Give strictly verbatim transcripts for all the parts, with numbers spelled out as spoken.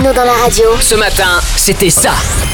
Bruno dans la radio. Ce matin, c'était ça.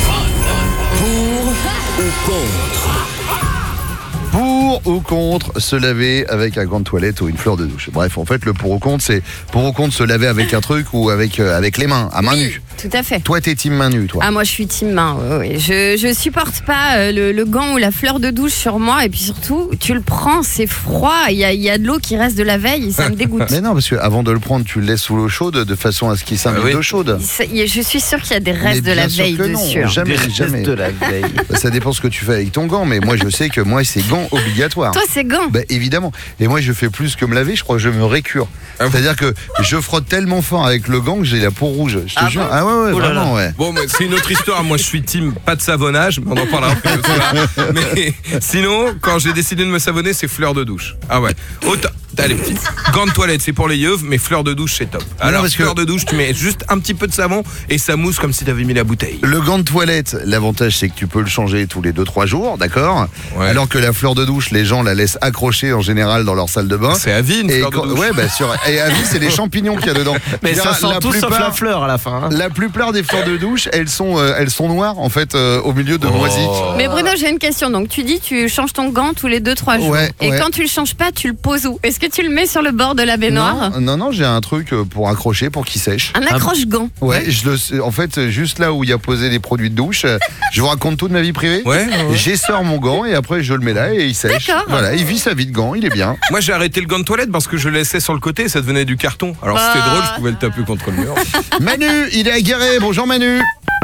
Pour ou contre se laver avec un gant de toilette ou une fleur de douche. Bref, en fait, le pour ou contre, c'est pour ou contre se laver avec un truc ou avec, euh, avec les mains, à main nue. Tout à fait. Toi, t'es team main nue, toi. Ah, moi je suis team main, ouais, ouais. Je, je supporte pas euh, le, le gant ou la fleur de douche sur moi. Et puis surtout, tu le prends, c'est froid, il y a, il y a de l'eau qui reste de la veille et ça me dégoûte. Mais non, parce qu'avant de le prendre, tu le laisses sous l'eau chaude de façon à ce qu'il s'imbibe Ah oui. d'eau chaude. Ça, y a- je suis sûre qu'il y a des Mais restes de bien la sûr veille que non, dessus. Jamais, Des jamais. restes de la veille. Bah, ça dépend ce que tu fais avec ton gant, mais moi, je sais que moi, c'est gant obligatoire. Toi, c'est gant. Bah, évidemment. Et moi, je fais plus que me laver, je crois que je me récure. Ah bon. C'est-à-dire que je frotte tellement fort avec le gant que j'ai la peau rouge. Je te Ah jure. bon ah ouais, ouais, Oh là vraiment, ouais. Bon, moi, c'est une autre histoire. Moi, je suis team pas de savonnage, mais on en parlera plus tard. Mais sinon, quand j'ai décidé de me savonner, c'est fleur de douche. Ah ouais. Autant. Allez, petite. Gants de toilette, c'est pour les yeux, mais fleur de douche, c'est top. Alors, parce que- fleur de douche, tu mets juste un petit peu de savon et ça mousse comme si t'avais mis la bouteille. Le gant de toilette, l'avantage c'est que tu peux le changer tous les deux trois jours, d'accord. Ouais. Alors que la fleur de douche, les gens la laissent accrocher en général dans leur salle de bain. C'est à vie, une Et fleur quand- de douche. ouais, bah sur et à vie, c'est les champignons qu'il y a dedans. Mais Tu ça verras, sent tout sauf la fleur à la fin. hein. La plupart des fleurs de douche, elles sont euh, elles sont noires en fait euh, au milieu de Oh. moisies. Mais Bruno, j'ai une question. Donc, tu dis tu changes ton gant tous les deux trois jours. Ouais, et ouais. quand tu le changes pas, tu le poses où? Est-ce que tu le mets sur le bord de la baignoire? Non, non, non, j'ai un truc euh, pour accrocher pour qu'il sèche. Un accroche-gant. Ouais, je le sais- en fait, juste là où il y a posé les produits de douche, euh, je vous raconte toute ma vie privée. Ouais, ouais, ouais. J'essore mon gant et après je le mets là et il sèche. D'accord. Voilà, il vit sa vie de gant, il est bien. Moi, j'ai arrêté le gant de toilette parce que je le laissais sur le côté et ça devenait du carton. Alors, Bah. c'était drôle, je pouvais le taper contre le mur. Manu, il est aguerré. Bonjour Manu.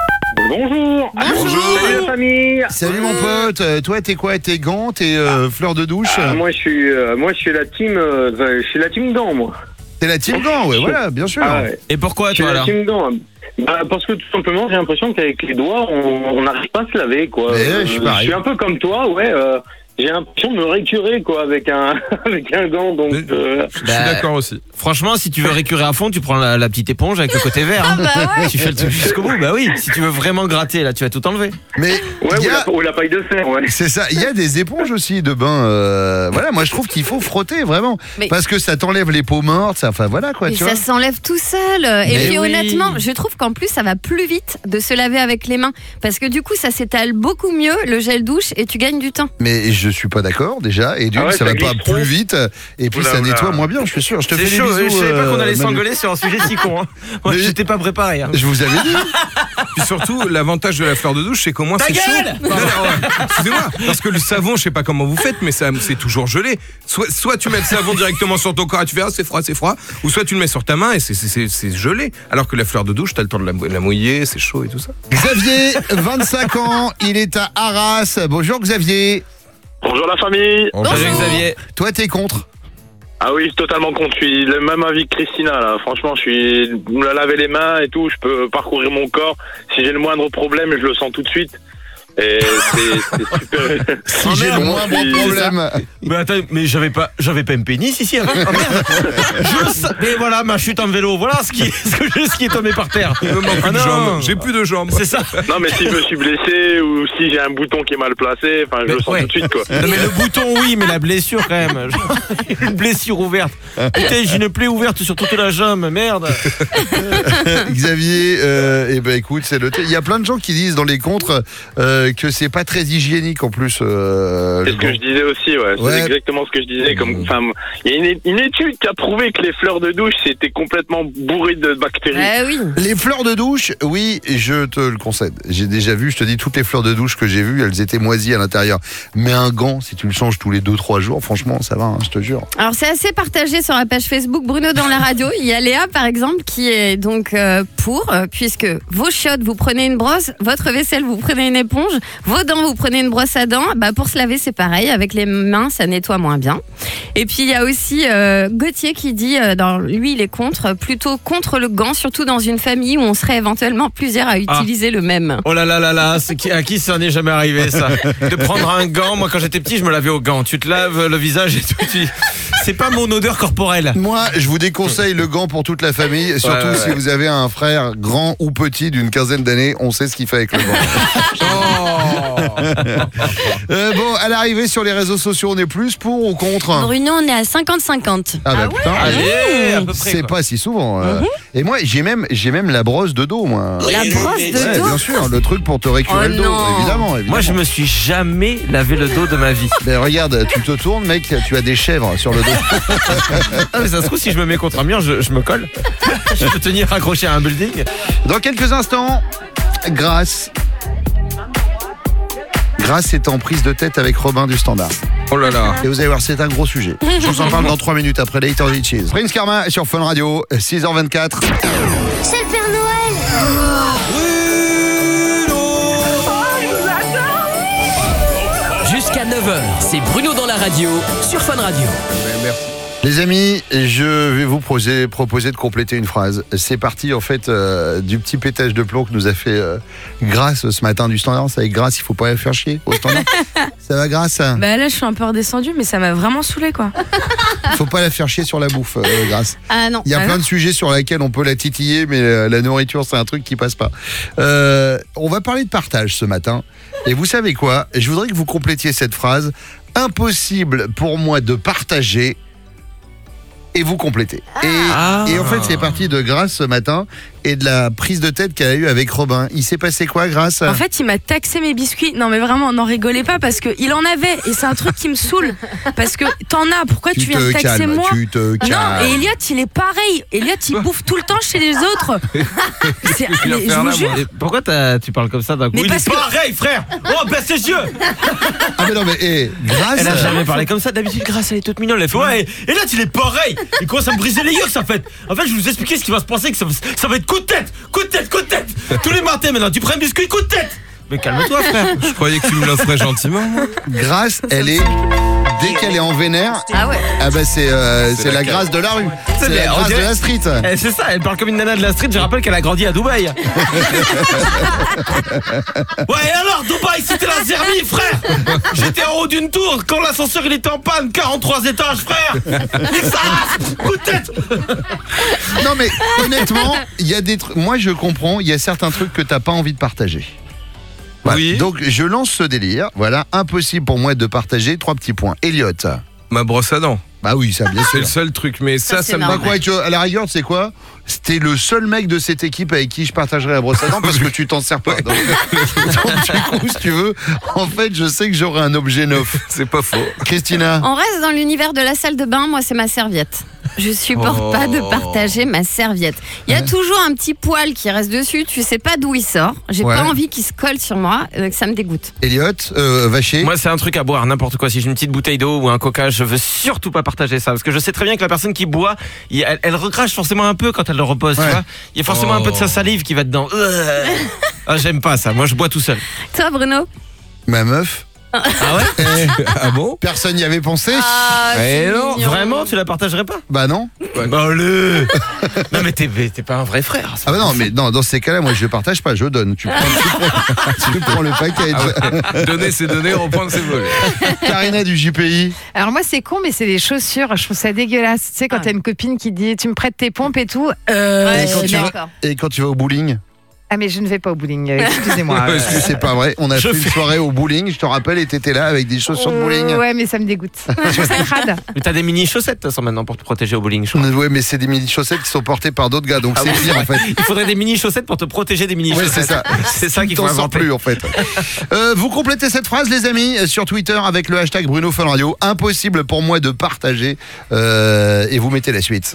Bonjour. Bonjour. Salut la famille. Salut mon pote. Euh, toi, t'es quoi? T'es gants, t'es euh, fleur de douche. Ah, moi je suis euh, moi je suis la team euh, je suis la team gant moi. T'es la team gants, ouais, voilà, bien sûr. Ah ouais. Et pourquoi Je suis toi la alors team gant. Bah, parce que tout simplement j'ai l'impression qu'avec les doigts on on n'arrive pas à se laver quoi. Mais ouais, je suis pareil. je suis un peu comme toi ouais. euh, j'ai l'impression de me récurer quoi avec un avec un gant donc. Mais- euh, Je suis Bah, d'accord aussi. Franchement, si tu veux récurer à fond, tu prends la, la petite éponge avec le côté vert. hein. Ah bah ouais. Tu fais le truc jusqu'au bout. Bah oui, si tu veux vraiment gratter, là, tu vas tout enlever. Mais ouais il y ou, a- la, ou la paille de fer ouais. c'est ça. Il y a des éponges aussi de bain. euh, Voilà, moi je trouve qu'il faut frotter vraiment Mais- parce que ça t'enlève les peaux mortes. Ça, enfin voilà quoi, Et tu ça vois. s'enlève tout seul. Et Mais puis oui. honnêtement, je trouve qu'en plus ça va plus vite de se laver avec les mains parce que du coup ça s'étale beaucoup mieux le gel douche et tu gagnes du temps. Mais je suis pas d'accord déjà. Et d'une, Ah ouais, ça ça va glisse pas trop. plus vite. Et puis Oula, ça oula. nettoie moins bien. Je suis sûr. Je te C'est fais chaud, des bisous. je savais pas qu'on euh, allait Manu. s'engueuler sur un sujet si con. Hein. Moi, Mais- j'étais pas préparé. Hein. Je vous avais dit. Puis surtout, l'avantage de la fleur de douche, c'est qu'au moins Ta c'est chaud. gueule Non, non, ouais. Excusez-moi, parce que le savon, je sais pas comment vous faites, mais ça, c'est toujours gelé. Soit, soit tu mets le savon directement sur ton corps et tu fais ah, c'est froid, c'est froid, ou soit tu le mets sur ta main et c'est, c'est, c'est, c'est gelé. Alors que la fleur de douche, t'as le temps de la, la mouiller, c'est chaud et tout ça. Xavier, vingt-cinq ans, il est à Arras. Bonjour Xavier. Bonjour la famille. Salut Xavier. Toi, t'es contre? Ah oui, totalement contre. Je suis le même avis que Christina là. Franchement, je suis me laver les mains et tout. Je peux parcourir mon corps. Si j'ai le moindre problème, je le sens tout de suite. Et c'est, c'est super. Si Oh, j'ai merde, le moindre moi, problème. Mais attends, mais j'avais pas, j'avais pas un pénis ici avant. Oh, merde. Je sais- mais voilà, ma chute en vélo. Voilà ce qui, ce que je- ce qui est tombé par terre. Il me manque Ah une non. jambe. J'ai plus de jambes. C'est ça. Non, mais si je me suis blessé ou si j'ai un bouton qui est mal placé, enfin, je Mais le sens ouais. tout de suite quoi. Non mais le bouton oui, mais la blessure quand même. Genre, une blessure ouverte. Putain, j'ai une plaie ouverte sur toute la jambe, merde. Xavier, euh, eh ben écoute, c'est le. thé. Il y a plein de gens qui disent dans les contres euh, que c'est pas très hygiénique en plus. Euh, C'est le ce que gant. je disais aussi, ouais. C'est Ouais. exactement ce que je disais. Comme, enfin, il y a une, une étude qui a prouvé que les fleurs de douche c'était complètement bourré de bactéries. Ah oui. Les fleurs de douche, oui, je te le concède. J'ai déjà vu, je te dis, toutes les fleurs de douche que j'ai vues, elles étaient moisies à l'intérieur. Mais un gant, si tu le changes tous les deux trois jours, franchement, ça va, hein, je te jure. Alors c'est assez partagé sur la page Facebook Bruno dans la radio. Il y a Léa par exemple qui est donc euh, pour, euh, puisque vos chiottes vous prenez une brosse, votre vaisselle vous prenez une éponge, vos dents vous prenez une brosse à dents. Bah pour se laver c'est pareil, avec les mains ça nettoie moins bien. Et puis il y a aussi euh, Gauthier qui dit, euh, dans, lui il est contre, plutôt contre le gant, surtout dans une famille où on serait éventuellement plusieurs à utiliser le même. Oh là là là là, c'est qui, à qui ça n'est jamais arrivé ça? De prendre un gant, moi quand j'étais petit je me lavais au gant. Tu te laves le visage et tout. Tu... C'est pas mon odeur corporelle. Moi, je vous déconseille le gant pour toute la famille, surtout Ouais, ouais, si ouais. vous avez un frère grand ou petit d'une quinzaine d'années, on sait ce qu'il fait avec le gant. Oh, Euh, bon, à l'arrivée sur les réseaux sociaux, on est plus pour ou contre? Bruno, on est à cinquante cinquante. Ah bah putain, Allez, à peu près. c'est quoi. pas si souvent. euh. Et moi, j'ai même, j'ai même la brosse de dos, moi. La brosse de Ouais, dos. bien sûr, le truc pour te récurer Oh le dos, non. évidemment, évidemment. Moi, je me suis jamais lavé le dos de ma vie. Ben, regarde, tu te tournes, mec, tu as des chèvres sur le dos. Ah, mais ça se trouve, si je me mets contre un mur, je, je me colle. Je peux tenir accroché à un building. Dans quelques instants, Grâce. Grâce est en prise de tête avec Robin du Standard. Oh là là. Et vous allez voir, c'est un gros sujet. Je vous en parle dans trois minutes après Later Than Cheese. Prince Karma sur Fun Radio, six heures vingt-quatre. C'est le Père Noël. Jusqu'à neuf heures, c'est Bruno dans la radio sur Fun Radio. Merci. Les amis, je vais vous proposer, proposer de compléter une phrase. C'est parti en fait euh, du petit pétage de plomb que nous a fait euh, Grâce ce matin du Standard. C'est avec Grâce, il faut pas la faire chier au Standard. Ça va Grâce? Bah là, je suis un peu redescendue, mais ça m'a vraiment saoulé quoi. Il faut pas la faire chier sur la bouffe, euh, Grâce. Ah non. Il y a Ah plein non. de sujets sur lesquels on peut la titiller, mais euh, la nourriture, c'est un truc qui passe pas. Euh, on va parler de partage ce matin. Et vous savez quoi? Je voudrais que vous complétiez cette phrase. Impossible pour moi de partager. Et vous complétez. Et, Ah. et en fait, c'est parti de Grâce ce matin et de la prise de tête qu'elle a eue avec Robin. Il s'est passé quoi, Grâce? En fait, il m'a taxé mes biscuits. Non, mais vraiment, n'en rigolez pas parce qu'il en avait. Et c'est un truc qui me saoule. Parce que t'en as. Pourquoi tu, tu viens te de taxer calmes, moi tu te Non, calmes. et Elliot, il est pareil. Elliot, il bouffe tout le temps chez les autres. C'est- Il va mais je faire vous là, jure. moi. Et pourquoi t'as- tu parles comme ça d'un coup? Mais Il parce est que- pareil, frère. Oh, baisse ses yeux. Ah, mais non, mais hé, Grâce. Elle a jamais parlé comme ça. D'habitude, Grâce, elle est toute mignonne. Elle fait ouais. Et là, il est pareil. Il commence à me briser les yeux, ça fait. En fait, je vais vous expliquer ce qui va se passer. Que ça, ça va être coup de tête, coup de tête, coup de tête. Tous les matins maintenant, tu prends un biscuit, coup de tête. Mais calme-toi, frère. Je croyais que tu me l'offrais gentiment. moi. Grâce, elle est. Dès qu'elle est en vénère, Ah ouais. ah bah c'est euh, c'est la la cave. Grâce de la rue. C'est mais la on Grâce de dirait- la street. Eh, c'est ça, elle parle comme une nana de la street. Je rappelle qu'elle a grandi à Dubaï. Ouais, et alors, Dubaï, c'était la Zermie, frère. J'étais en haut d'une tour quand l'ascenseur il était en panne, quarante-trois étages, frère. Nique sa race, coup de tête. Non mais honnêtement, il y a des trucs. Moi je comprends, il y a certains trucs que t'as pas envie de partager. Voilà. Oui. Donc je lance ce délire. Voilà, impossible pour moi de partager. Trois petits points. Elliot. Ma brosse à dents. Bah oui, ça bien C'est sûr. le seul truc. Mais ça, Ça, ça, c'est me Bah normal. quoi, tu vois, à la rigueur, tu sais quoi? C'était le seul mec de cette équipe avec qui je partagerais la brosse à dents parce que tu t'en sers pas. Donc, donc, du coup, si tu veux, en fait, je sais que j'aurai un objet neuf. C'est pas faux. Christina. On reste dans l'univers de la salle de bain. Moi, c'est ma serviette. Je supporte Oh. pas de partager ma serviette. Il y a toujours un petit poil qui reste dessus. Tu sais pas d'où il sort. J'ai Ouais. pas envie qu'il se colle sur moi. euh, ça me dégoûte. Elliot, euh, Vacher. Moi, c'est un truc à boire, n'importe quoi. Si j'ai une petite bouteille d'eau ou un coca, je veux surtout pas partager ça. Parce que je sais très bien que la personne qui boit, il- elle, elle recrache forcément un peu quand elle le repose, Ouais. tu vois. Il y a forcément Oh. un peu de sa salive qui va dedans. Euh. Ah, j'aime pas ça. Moi, je bois tout seul. Toi, Bruno? Ma meuf. Ah ouais? Eh, Ah bon? personne n'y avait pensé. Ah, Eh c'est non, mignon. Vraiment? Tu la partagerais pas? Bah non. Bah, allez. Non, mais t'es, mais t'es pas un vrai frère. Ah bah non, mais non, dans ces cas-là, moi je partage pas, je donne. Tu prends, tu prends, tu prends le package. Donner c'est donner, reprendre c'est voler. Karina du J P I. Alors moi c'est con mais c'est les chaussures, je trouve ça dégueulasse. Tu sais quand Ah. t'as une copine qui dit tu me prêtes tes pompes et tout. Euh, Ouais, Et je quand suis tu vas- d'accord. Et quand tu vas au bowling? Ah mais je ne vais pas au bowling, euh, excusez-moi. Ouais, Euh, C'est pas vrai, on a Je fait une fais- soirée au bowling, je te rappelle, et t'étais là avec des chaussures de bowling. euh, ouais mais ça me dégoûte. Je trouve ça crade. Mais t'as des mini chaussettes, de toute façon, maintenant, pour te protéger au bowling, je crois. Ouais, mais c'est des mini chaussettes qui sont portées par d'autres gars, donc Ah c'est oui, pire en fait. Il faudrait des mini chaussettes pour te protéger des mini Ouais, chaussettes. c'est ça. C'est ça qu'il faut T'en sors inventer. plus en fait. Euh, vous complétez cette phrase, les amis, sur Twitter avec le hashtag Bruno Fun Radio. Impossible pour moi de partager. Euh, et vous mettez la suite.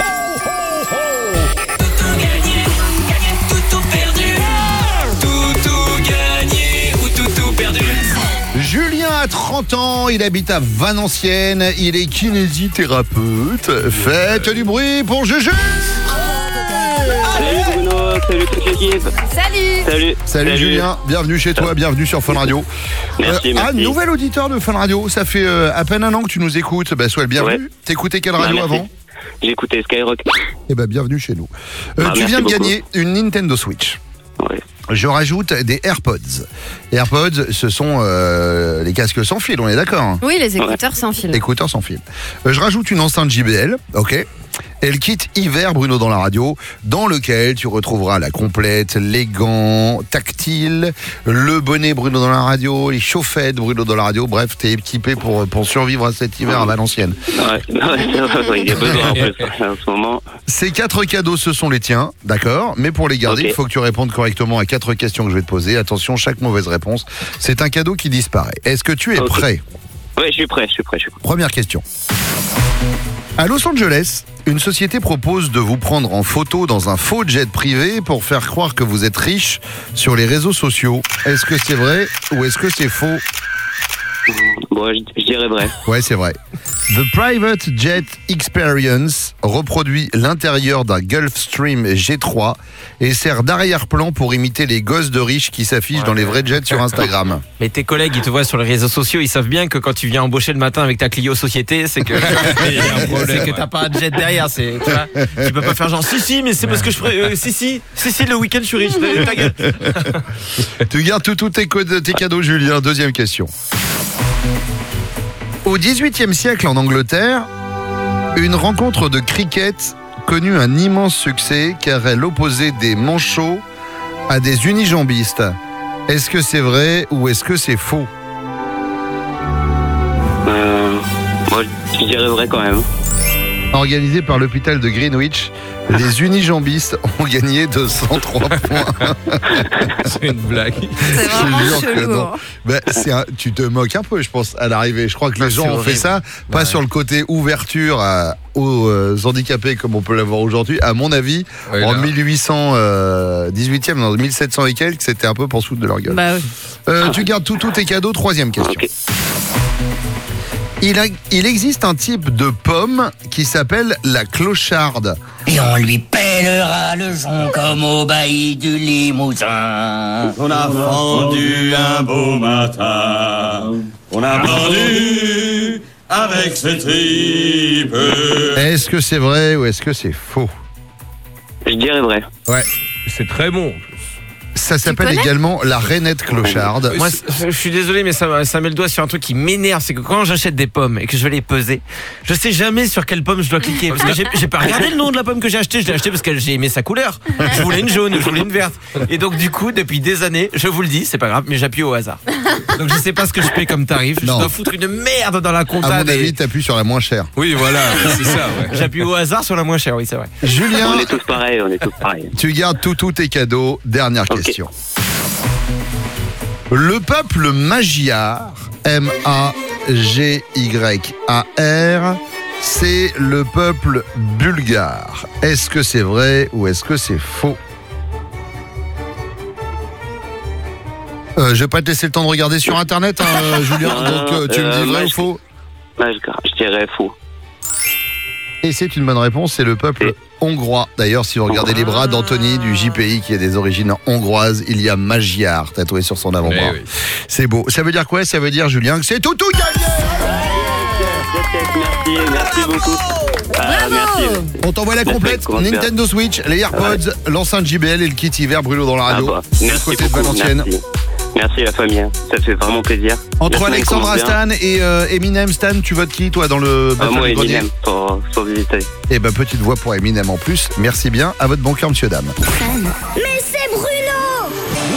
Julien a trente ans, il habite à Valenciennes, il est kinésithérapeute. Faites du bruit pour Juju. Salut Bruno, salut toute l'équipe. Salut! Salut. Salut, Julien, bienvenue chez toi, bienvenue sur Fun Radio. Merci, Euh, ah, merci. nouvel auditeur de Fun Radio, ça fait euh, à peine un an que tu nous écoutes. Bah, sois le bienvenu. Ouais. T'écoutais quelle Bah, radio merci. avant? J'ai écouté Skyrock. Eh ben, bienvenue chez nous. Euh, Ah, tu merci viens de beaucoup. gagner une Nintendo Switch. Ouais. Je rajoute des AirPods. Les AirPods, ce sont euh, les casques sans fil, on est d'accord, hein? Oui, les écouteurs sans fil. Écouteurs sans fil. Euh, je rajoute une enceinte J B L, ok. est le kit hiver Bruno dans la radio, dans lequel tu retrouveras la complète, les gants tactiles, le bonnet Bruno dans la radio, les chaufferettes Bruno dans la radio. Bref, t'es équipé pour, pour survivre à cet hiver à Valenciennes. Ouais, ouais, c'est vrai, il y a besoin en plus en ce moment. Ces quatre cadeaux, ce sont les tiens, d'accord? Mais pour les garder, il Ok. faut que tu répondes correctement à quatre questions que je vais te poser. Attention, chaque mauvaise réponse, c'est un cadeau qui disparaît. Est-ce que tu es Ok. prêt? Ouais, je suis prêt, je suis prêt, je suis prêt. Première question. À Los Angeles, une société propose de vous prendre en photo dans un faux jet privé pour faire croire que vous êtes riche sur les réseaux sociaux. Est-ce que c'est vrai ou est-ce que c'est faux? Bon, je, je dirais vrai. Ouais, c'est vrai. The Private Jet Experience reproduit l'intérieur d'un Gulfstream G trois et sert d'arrière-plan pour imiter les gosses de riches qui s'affichent dans les vrais jets sur Instagram. Mais tes collègues, ils te voient sur les réseaux sociaux, ils savent bien que quand tu viens embaucher le matin avec ta Clio Société, c'est que c'est que t'as pas de jet derrière. C'est, tu vois, tu peux pas faire genre si si, mais c'est parce que je pré- euh, si si si si le week-end je suis riche. Ta gueule. Tu gardes tout- tous tes, codes- tes cadeaux, Julien. Deuxième question. Au dix-huitième siècle en Angleterre, une rencontre de cricket connut un immense succès car elle opposait des manchots à des unijambistes. Est-ce que c'est vrai ou est-ce que c'est faux? Euh, moi, je dirais vrai quand même. Organisé par l'hôpital de Greenwich, les unijambistes ont gagné deux cent trois points. C'est une blague. C'est Je vraiment te jure que chelou. non. hein. Ben, c'est un- tu te moques un peu, je pense, à l'arrivée. Je crois que les Ah, gens c'est ont fait horrible. ça, pas Ouais. sur le côté ouverture à- aux euh, handicapés comme on peut l'avoir aujourd'hui. À mon avis, Ouais, en là. mille huit cent dix-huitième, dans mille sept cents et quelques, c'était un peu pour se foutre de leur gueule. Bah oui. Euh, tu gardes tous tous tes cadeaux. Troisième question. Ok. Il, a- il existe un type de pomme qui s'appelle la clocharde. Et on lui pèlera le jonc comme au bailli du Limousin. On a vendu un beau matin, on a vendu avec ses tripes. Est-ce que c'est vrai ou est-ce que c'est faux? Je dirais vrai. Ouais. C'est très bon. Ça s'appelle connais également la rainette clocharde. Moi, c- je suis désolé, mais ça, ça met le doigt sur un truc qui m'énerve. C'est que quand j'achète des pommes et que je vais les peser, je sais jamais sur quelle pomme je dois cliquer. Parce que j'ai, j'ai pas regardé le nom de la pomme que j'ai achetée. Je l'ai achetée parce que j'ai aimé sa couleur. Je voulais une jaune, je voulais une verte. Et donc, du coup, depuis des années, je vous le dis, c'est pas grave, mais j'appuie au hasard. Donc, je sais pas ce que je paye comme tarif. Je Non. dois foutre une merde dans la À compta. mon des- avis, t'appuies sur la moins chère. Oui, voilà, c'est ça, ouais. J'appuie au hasard sur la moins chère, oui, c'est vrai. Julien, On est tous pareils, on est tous pareils. tu gardes tous tous tes cadeaux. Dernière Ok. question. Le peuple magyar, M A G Y A R, c'est le peuple bulgare. Est-ce que c'est vrai ou est-ce que c'est faux? Euh, je vais pas te laisser le temps de regarder sur internet, hein, euh, Julien. Non, Donc euh, tu me euh, dis vrai moi, ou je- faux? Ouais, je, je dirais faux. Et c'est une bonne réponse, c'est le peuple hongrois. D'ailleurs, si vous regardez les bras d'Anthony du J P I qui a des origines hongroises, il y a Magyar tatoué sur son avant-bras. Eh oui. C'est beau. Ça veut dire quoi? Ça veut dire, Julien, que c'est tout tout gagné. Merci, merci beaucoup. Ah, merci. On t'envoie la complète, Comment faire Nintendo Switch, les AirPods, l'enceinte J B L et le kit hiver Bruno dans la Ah radio. bah, du merci côté de beaucoup, Valenciennes. merci. Merci la famille, hein. Ça fait vraiment plaisir. Entre La semaine Alexandra commence bien. Stan et euh, Eminem Stan, tu votes qui toi dans le Ah, Battle moi du Grenier? Eminem, pour, pour visiter. Eh ben petite voix pour Eminem en plus. Merci bien. À votre bon cœur, monsieur dame. Mais c'est Bruno!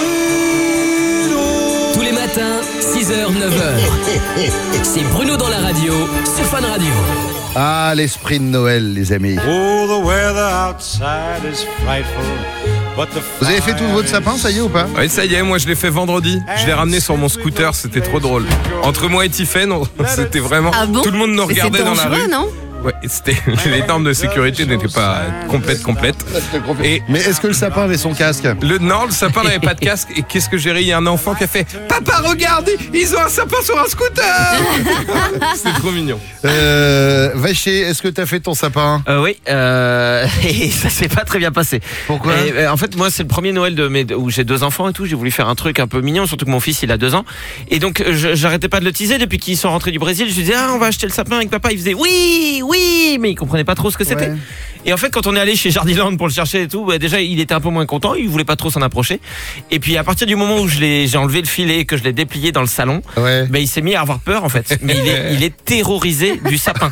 Tous les matins, six heures, neuf heures. C'est Bruno dans la radio sur Fun Radio. Ah, l'esprit de Noël, les amis. Oh, the weather outside is frightful, but the Vous avez fait tout votre sapin, ça y est ou pas? Oui, ça y est, moi je l'ai fait vendredi. Je l'ai ramené sur mon scooter, c'était trop drôle. Entre moi et Tiffen, on- c'était vraiment. Ah bon? Tout le monde nous Mais c'est regardait dans la dangereux, rue. non? Ouais, c'était les normes de sécurité n'étaient pas complètes complètes. Et Mais est-ce que le sapin avait son casque? le non, le sapin n'avait pas de casque. Et qu'est-ce que j'ai ri? Il y a un enfant qui a fait Papa, regardez, ils ont un sapin sur un scooter. C'était trop mignon. Euh, Vacher, est-ce que t'as fait ton sapin? Euh, oui, euh, et ça s'est pas très bien passé. Pourquoi? Et, euh, En fait, moi, c'est le premier Noël de mes, où j'ai deux enfants et tout. J'ai voulu faire un truc un peu mignon, surtout que mon fils, il a deux ans. Et donc, je- j'arrêtais pas de le teaser depuis qu'ils sont rentrés du Brésil. Je lui disais, ah, on va acheter le sapin avec papa. Il faisait, oui, oui, mais il comprenait pas trop ce que c'était. Ouais. Et en fait, quand on est allé chez Jardiland pour le chercher et tout, bah, déjà, il était un peu moins content. Il voulait pas trop s'en approcher. Et puis, à partir du moment où je l'ai, j'ai enlevé le filet et que je l'ai déplié dans le salon, Ouais. bah, il s'est mis à avoir peur, en fait. Mais il est, il est terrorisé du sapin.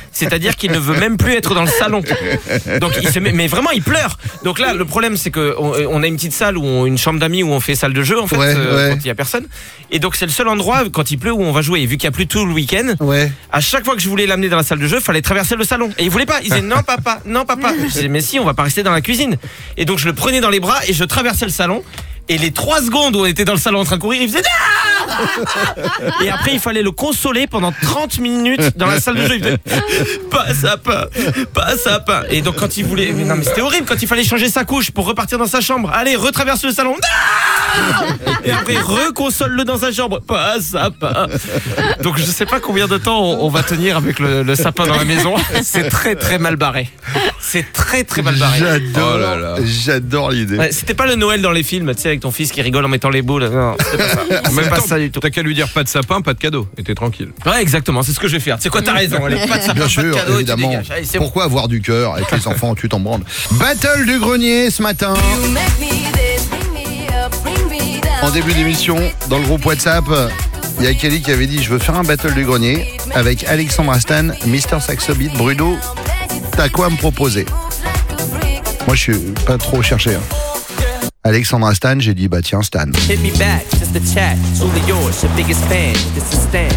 C'est-à-dire qu'il ne veut même plus être dans le salon. Donc il se met, mais vraiment il pleure. Donc là le problème c'est que on, on a une petite salle où on, une chambre d'amis où on fait salle de jeu en fait Ouais, euh, ouais. quand il y a personne. Et donc c'est le seul endroit quand il pleut où on va jouer. Et vu qu'il y a plus tout le week-end, Ouais. à chaque fois que je voulais l'amener dans la salle de jeu, fallait traverser le salon. Et il voulait pas. Il disait non papa, non papa. Je disais mais si, on va pas rester dans la cuisine. Et donc je le prenais dans les bras et je traversais le salon. Et les trois secondes où on était dans le salon en train de courir, il faisait ah. Et après il fallait le consoler pendant trente minutes dans la salle de jeu. Il faisait pas sapin, pas sapin. Et donc quand il voulait, mais non mais c'était horrible quand il fallait changer sa couche pour repartir dans sa chambre. Allez, retraverse le salon. Ah. Et après reconsole-le dans sa chambre. Pas sapin. Donc je sais pas combien de temps on, on va tenir avec le, le sapin dans la maison. C'est très très mal barré. C'est très très mal barré. J'adore, Oh là là. j'adore l'idée. Ouais, c'était pas le Noël dans les films, tu sais, avec ton fils qui rigole en mettant les boules. Non, c'était pas ça. En même C'est pas temps, ça du tout. t'as qu'à lui dire pas de sapin, pas de cadeau, et t'es tranquille. Ouais, exactement, c'est ce que je vais faire. C'est quoi, t'as raison. Allez, pas de sapin, Bien pas sûr, de cadeau, et tu évidemment. dégages. Allez, c'est bon. Pourquoi avoir du cœur avec les enfants, tu t'en branles. Battle du grenier ce matin. En début d'émission, dans le groupe WhatsApp, il y a Kelly qui avait dit je veux faire un battle du grenier avec Alexandre Astan, Mister Saxo Beat, Bruno. T'as quoi à me proposer? Moi, je suis pas trop cherché. Hein. Alexandre Stan, j'ai dit bah tiens Stan. Hit me back, just the chat. Truly yours, your biggest fan. This is Stan.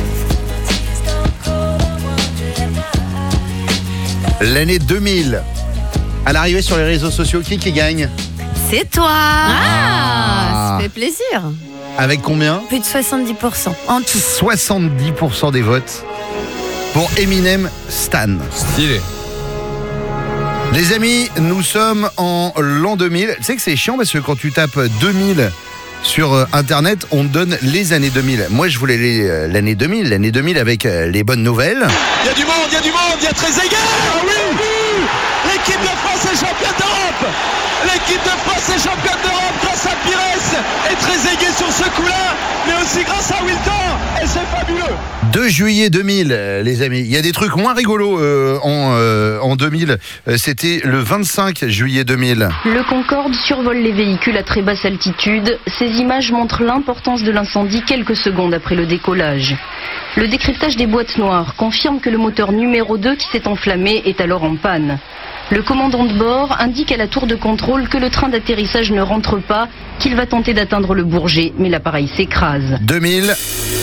L'année deux mille. À l'arrivée sur les réseaux sociaux, qui qui gagne? C'est toi. Ah, ça fait plaisir. Avec combien? Plus de soixante-dix pour cent en tout. soixante-dix pour cent des votes pour Eminem Stan. Stylé. Les amis, nous sommes en l'an deux mille. Tu sais que c'est chiant parce que quand tu tapes deux mille sur euh, internet, on te donne les années deux mille. Moi, je voulais les, euh, l'année deux mille, l'année deux mille avec euh, les bonnes nouvelles. Il y a du monde, il y a du monde, il y a Trezeguet. Ah oui, oui. L'équipe de France est championne d'Europe. L'équipe de France est championne d'Europe grâce à Pires et Trezeguet sur ce coup-là, mais aussi grâce à Wilton. Et c'est fabuleux. deux juillet deux mille, euh, les amis. Il y a des trucs moins rigolos euh, en, euh, en deux mille. Euh, c'était le vingt-cinq juillet deux mille. Le Concorde survole les véhicules à très basse altitude. Ces images montrent l'importance de l'incendie quelques secondes après le décollage. Le décryptage des boîtes noires confirme que le moteur numéro deux qui s'est enflammé est alors en panne. Le commandant de bord indique à la tour de contrôle que le train d'atterrissage ne rentre pas, qu'il va tenter d'atteindre le Bourget, mais l'appareil s'écrase. deux mille.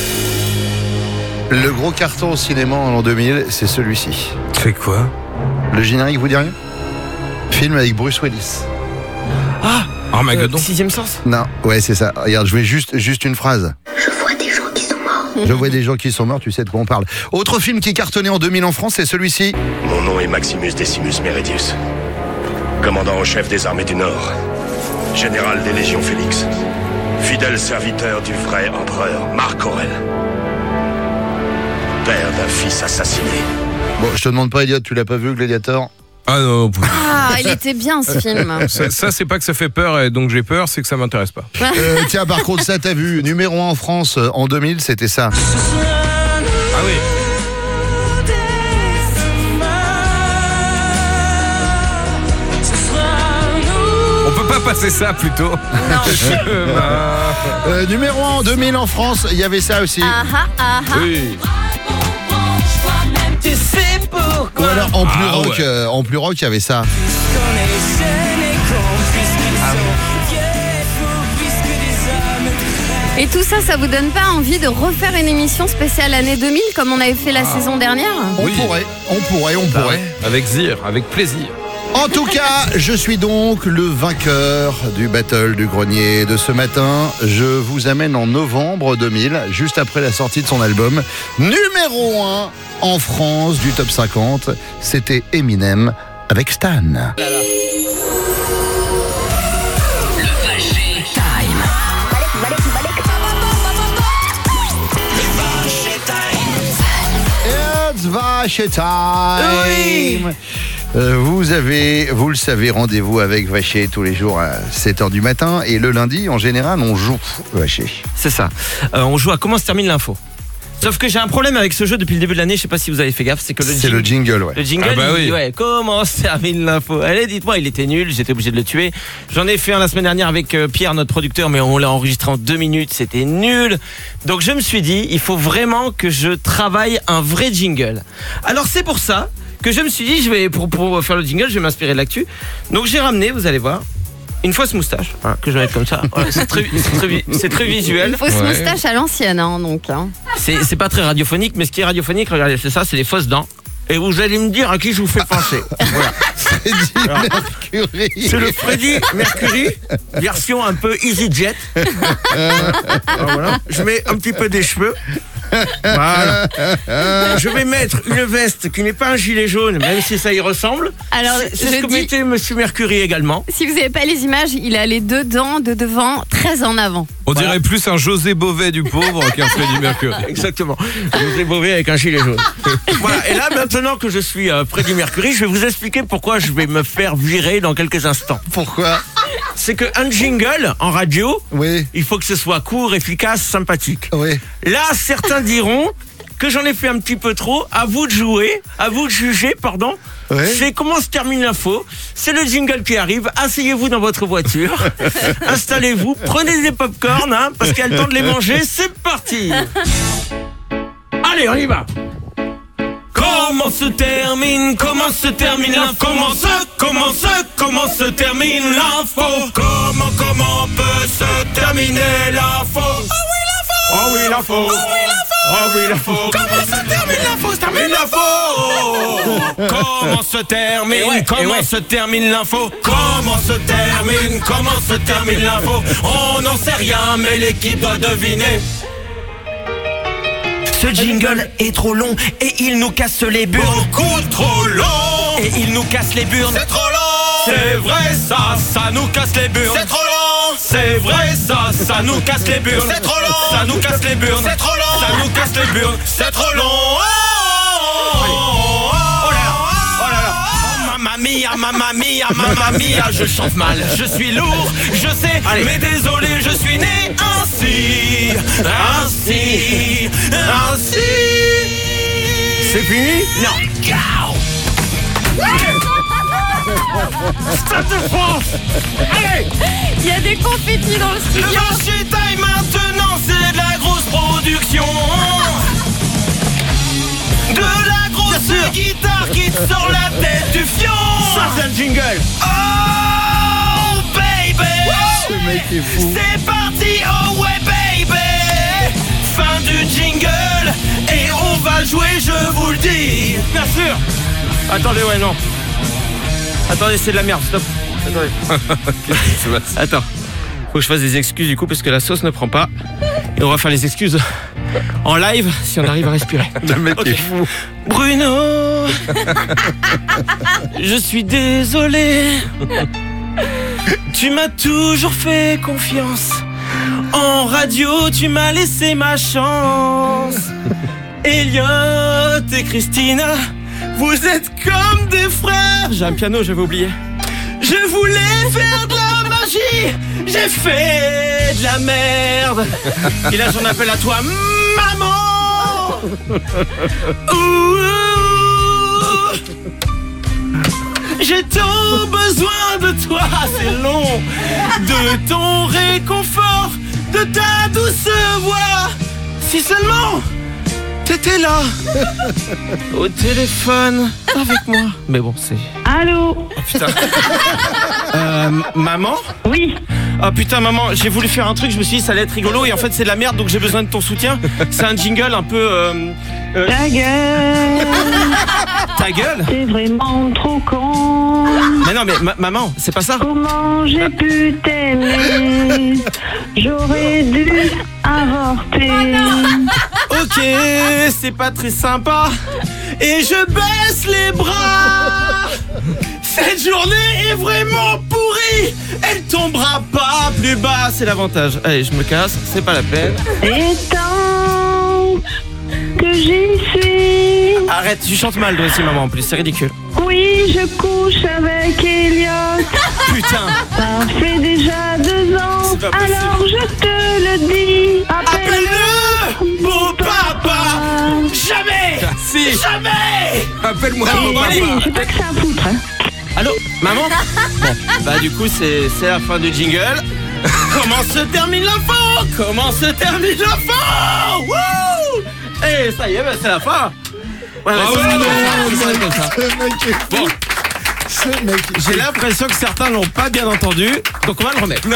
Le gros carton au cinéma en l'an deux mille, c'est celui-ci. C'est quoi? Le générique, vous dit rien? Film avec Bruce Willis. Ah, Armageddon. euh, sixième sens. Non, ouais, c'est ça. Regarde, je vais juste, juste une phrase. Je vois des gens qui sont morts. Je vois des gens qui sont morts, tu sais de quoi on parle. Autre film qui cartonnait en deux mille en France, c'est celui-ci. Mon nom est Maximus Decimus Meridius, commandant en chef des armées du Nord, général des légions Félix, fidèle serviteur du vrai empereur Marc Aurèle, père d'un fils assassiné. Bon, je te demande pas, Elliot, tu l'as pas vu, Gladiator? Ah non, Ah, il était bien ce film. ça, ça, c'est pas que ça fait peur et donc j'ai peur, c'est que ça m'intéresse pas. Euh, tiens, par contre, ça t'as vu, numéro un en France euh, en deux mille, c'était ça. Ah oui. On peut pas passer ça plutôt. Euh, numéro un en deux mille en France, il y avait ça aussi. Ah ah ah ah. Oui. Tu sais pourquoi. Ou alors en plus Ah, rock, ouais. euh, en plus rock, il y avait ça. Et tout ça, ça vous donne pas envie de refaire une émission spéciale année deux mille comme on avait fait la saison dernière? On Oui. pourrait, on pourrait, on Bah pourrait. ouais, avec zir, avec plaisir. En tout cas, je suis donc le vainqueur du Battle du Grenier de ce matin. Je vous amène en novembre deux mille, juste après la sortie de son album. Numéro un en France du top cinquante, c'était Eminem avec Stan. It's Vache Time. Euh, vous avez, vous le savez, rendez-vous avec Vacher tous les jours à sept heures du matin. Et le lundi, en général, on joue Vacher. C'est ça. Euh, on joue à comment se termine l'info. Sauf que j'ai un problème avec ce jeu depuis le début de l'année, je sais pas si vous avez fait gaffe, c'est que le C'est le jingle, ouais. Le jingle, Ah bah il oui. dit, ouais, comment se termine l'info? Allez, dites-moi, il était nul, j'étais obligé de le tuer. J'en ai fait un la semaine dernière avec euh, Pierre, notre producteur, mais on l'a enregistré en deux minutes, c'était nul. Donc je me suis dit, il faut vraiment que je travaille un vrai jingle. Alors c'est pour ça que je me suis dit, je vais pour, pour faire le jingle, je vais m'inspirer de l'actu. Donc j'ai ramené, vous allez voir, une fausse moustache, hein, que je vais mettre comme ça. Voilà, c'est très, c'est très, c'est très visuel. Une fausse Ouais. moustache à l'ancienne, hein, donc. Hein. C'est, c'est pas très radiophonique, mais ce qui est radiophonique, regardez, c'est ça, c'est les fausses dents. Et vous allez me dire à qui je vous fais penser. Voilà. Freddie Alors, Mercury. C'est le Freddie Mercury, version un peu EasyJet. Alors voilà. Je mets un petit peu des cheveux. Voilà. Je vais mettre une veste qui n'est pas un gilet jaune, même si ça y ressemble. Alors, c'est, c'est je ce que dis- mettait Monsieur Mercury également. Si vous n'avez pas les images, il a les deux dents de devant très en avant. On dirait plus un José Bové du pauvre qu'un Freddie Mercury. Exactement. José Bové avec un gilet jaune. Voilà. Et là, maintenant que je suis euh, Freddie Mercury, je vais vous expliquer pourquoi je vais me faire virer dans quelques instants. Pourquoi? C'est qu'un jingle en radio, Oui. il faut que ce soit court, efficace, sympathique. Oui. Là, certains diront que j'en ai fait un petit peu trop. À vous de jouer, à vous de juger, pardon. Ouais. C'est comment se termine l'info. C'est le jingle qui arrive. Asseyez-vous dans votre voiture. Installez-vous. Prenez des pop-corn, hein, parce qu'il y a le temps de les manger. C'est parti. Allez, on y va. Comment se termine, comment se termine l'info? Comment se, comment se, comment se termine l'info? Comment, comment peut se terminer l'info? Oh oui l'info! Oh oui l'info! Oh oui l'info! Comment se termine l'info? Se termine l'info! Comment se termine? Ouais, comment ouais. se termine l'info? Comment se termine? Comment se termine l'info? On n'en sait rien, mais l'équipe doit deviner. Ce jingle est trop long et il nous casse les burnes. Beaucoup trop long. Et il nous casse les burnes. C'est trop long. C'est vrai ça, ça nous casse les burnes. C'est trop long. C'est vrai ça, ça nous casse les burnes. C'est trop long. Ça nous casse les burnes. C'est trop long. Ça nous casse les burnes. C'est trop long. Oh, oh, oh, oh là là. Oh là là. Oh, mamma mia, mamma mia, mamma mia. Je chante mal, je suis lourd, je sais. Allez. Mais désolé, je suis né ainsi. Ainsi. Ainsi. C'est fini? Non. Stade de France. Allez. Il y a des confettis dans le Le studio. marché taille maintenant, c'est de la grosse production. De la grosse guitare qui te sort la tête du fion. Ça c'est un jingle. Oh baby. Ce mec est fou. C'est parti, oh ouais baby. Fin du jingle. Et on va jouer, je vous le dis. Bien sûr. Attendez, ouais non. Attendez, c'est de la merde, stop. Attendez. Qu'est-ce qui se passe? Attends. Faut que je fasse des excuses du coup parce que la sauce ne prend pas. Et on va faire les excuses en live si on arrive à respirer. Le mec Ok. est fou. Bruno, je suis désolé. Tu m'as toujours fait confiance. En radio, tu m'as laissé ma chance. Elliot et Christina, vous êtes comme des frères. J'ai un piano, j'avais oublié. Je voulais faire de la magie. J'ai fait de la merde. Et là, j'en appelle à toi, maman. Ouh. J'ai tant besoin de toi, c'est long. De ton réconfort, de ta douce voix. Si seulement t'étais là, au téléphone, avec moi. Mais bon, c'est... Allô? Oh, putain. euh, m- maman? Oui. Ah putain maman, j'ai voulu faire un truc, je me suis dit ça allait être rigolo et en fait c'est de la merde donc j'ai besoin de ton soutien. C'est un jingle un peu... Euh, euh... Ta gueule. Ta gueule? T'es vraiment trop con. Mais non mais ma- maman, c'est pas ça. Comment j'ai pu t'aimer? J'aurais dû avorter. Ok, c'est pas très sympa. Et je baisse les bras. Cette journée est vraiment pourrie. Elle tombera pas plus bas, c'est l'avantage. Allez, je me casse, c'est pas la peine. Et tant que j'y suis. Arrête, tu chantes mal toi aussi maman en plus, c'est ridicule. Oui, je couche avec Elliot. Putain. Ça fait déjà deux ans. C'est pas possible. Alors je te le dis. Appelle-le, beau papa. appelle-moi Allez, papa. allez, j'ai pas que ça à foutre. Hein. Allô, maman? Bon, bah du coup c'est c'est la fin du jingle. Comment se termine l'info? Comment se termine l'info? Wouh! Eh, ça y est, bah, c'est la fin. Ouais, Ah c'est oui, la non, fin, c'est comme ça. Ce mec est Bon, Ce mec, j'ai l'impression que certains l'ont pas bien entendu, donc on va le remettre.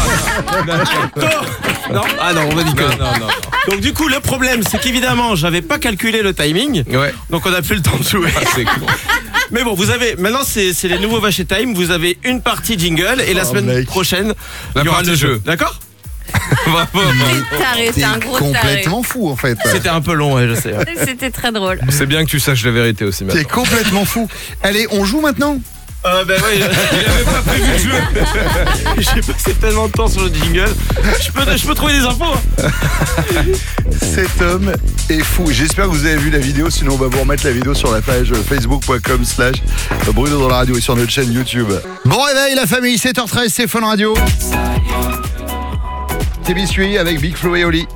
Non, ah non, on va dire que Non, non, non. Donc du coup, le problème, c'est qu'évidemment, j'avais pas calculé le timing. Ouais. Donc on a plus le temps de jouer. Ah, c'est con. Mais bon, vous avez maintenant c'est c'est les nouveaux Vacher Time. Vous avez une partie jingle et la Oh, semaine mec. prochaine La il y aura partie le jeu. jeu. D'accord? Bravo. C'est taré, t'es c'est un gros taré. complètement fou en fait. C'était un peu long, ouais, je sais. C'était très drôle. C'est bien que tu saches la vérité aussi T'es maintenant. complètement fou. Allez, on joue maintenant. Euh, ben ouais, Il avait pas prévu le jeu. j'ai passé tellement de temps sur le jingle. Je peux, je peux trouver des infos. Hein. Cet homme est fou. J'espère que vous avez vu la vidéo. Sinon, on va vous remettre la vidéo sur la page facebook point com slash Bruno dans la radio et sur notre chaîne YouTube. Bon réveil, la famille. sept heures treize, c'est Fun Radio. C'est Biscuit avec Big Flo et Oli.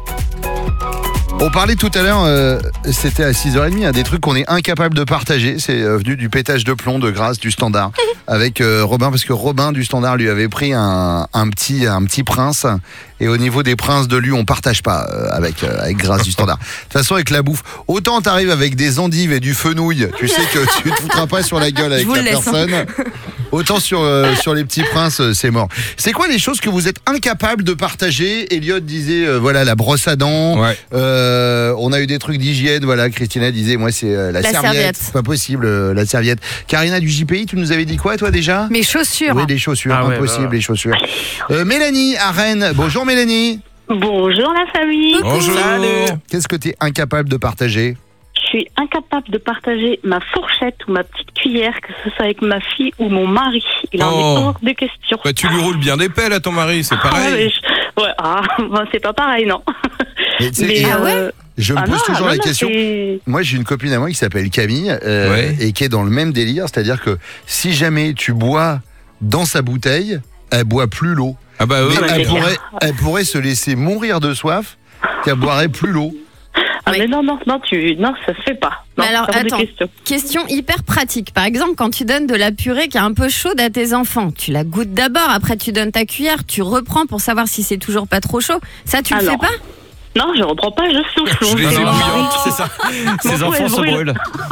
On parlait tout à l'heure, euh, c'était à six heures trente, hein, des trucs qu'on est incapable de partager. C'est euh, venu du pétage de plomb de grâce du Standard avec euh, Robin, parce que Robin du Standard lui avait pris un, un, petit, un petit prince. Et au niveau des princes de lui, on partage pas euh, avec, euh, avec grâce du Standard. De toute façon, avec la bouffe, autant t'arrives avec des endives et du fenouil, tu sais que tu te foutras pas sur la gueule avec Je vous la le laisse, personne. Autant sur, euh, sur les petits princes, euh, c'est mort. C'est quoi les choses que vous êtes incapable de partager? Elliot disait, euh, voilà, la brosse à dents. Ouais. Euh, on a eu des trucs d'hygiène, voilà. Christina disait, moi, c'est euh, la, La serviette. serviette. C'est pas possible, euh, la serviette. Karina du J P I, tu nous avais dit quoi, toi, déjà? Mes chaussures. Oui, les chaussures, Ah ouais, impossible, bah. les chaussures. Euh, Mélanie, à Rennes. Bonjour, Mélanie. Bonjour la famille. Bonjour. Qu'est-ce que tu es incapable de partager? Je suis incapable de partager ma fourchette ou ma petite cuillère, que ce soit avec ma fille ou mon mari. Il en Oh. est hors de question. Bah, tu lui roules bien des pelles à ton mari, c'est Ah, pareil. mais je- ouais, ah, ben, c'est pas pareil, non. Mais, tu sais, Mais, et, euh, euh, je me ah pose non, toujours non, la non, question. c'est- Moi, j'ai une copine à moi qui s'appelle Camille euh, Ouais. et qui est dans le même délire, c'est-à-dire que si jamais tu bois dans sa bouteille, elle boit plus l'eau. Ah bah Mais ouais. bah, elle, c'est pourrait, elle pourrait se laisser mourir de soif qu'elle boirait plus l'eau. Ah, mais non, non, non, tu... non, ça se fait pas. Non, Mais alors, hors de attends. question. Question hyper pratique. Par exemple, quand tu donnes de la purée qui est un peu chaude à tes enfants, tu la goûtes d'abord, après tu donnes ta cuillère, tu reprends pour savoir si c'est toujours pas trop chaud. Ça, tu le Alors, fais pas? Non, je reprends pas, je souffle. Je les ai Non, non, bouillantes. C'est ça. Ces Mon enfants poêle se brûle. brûlent.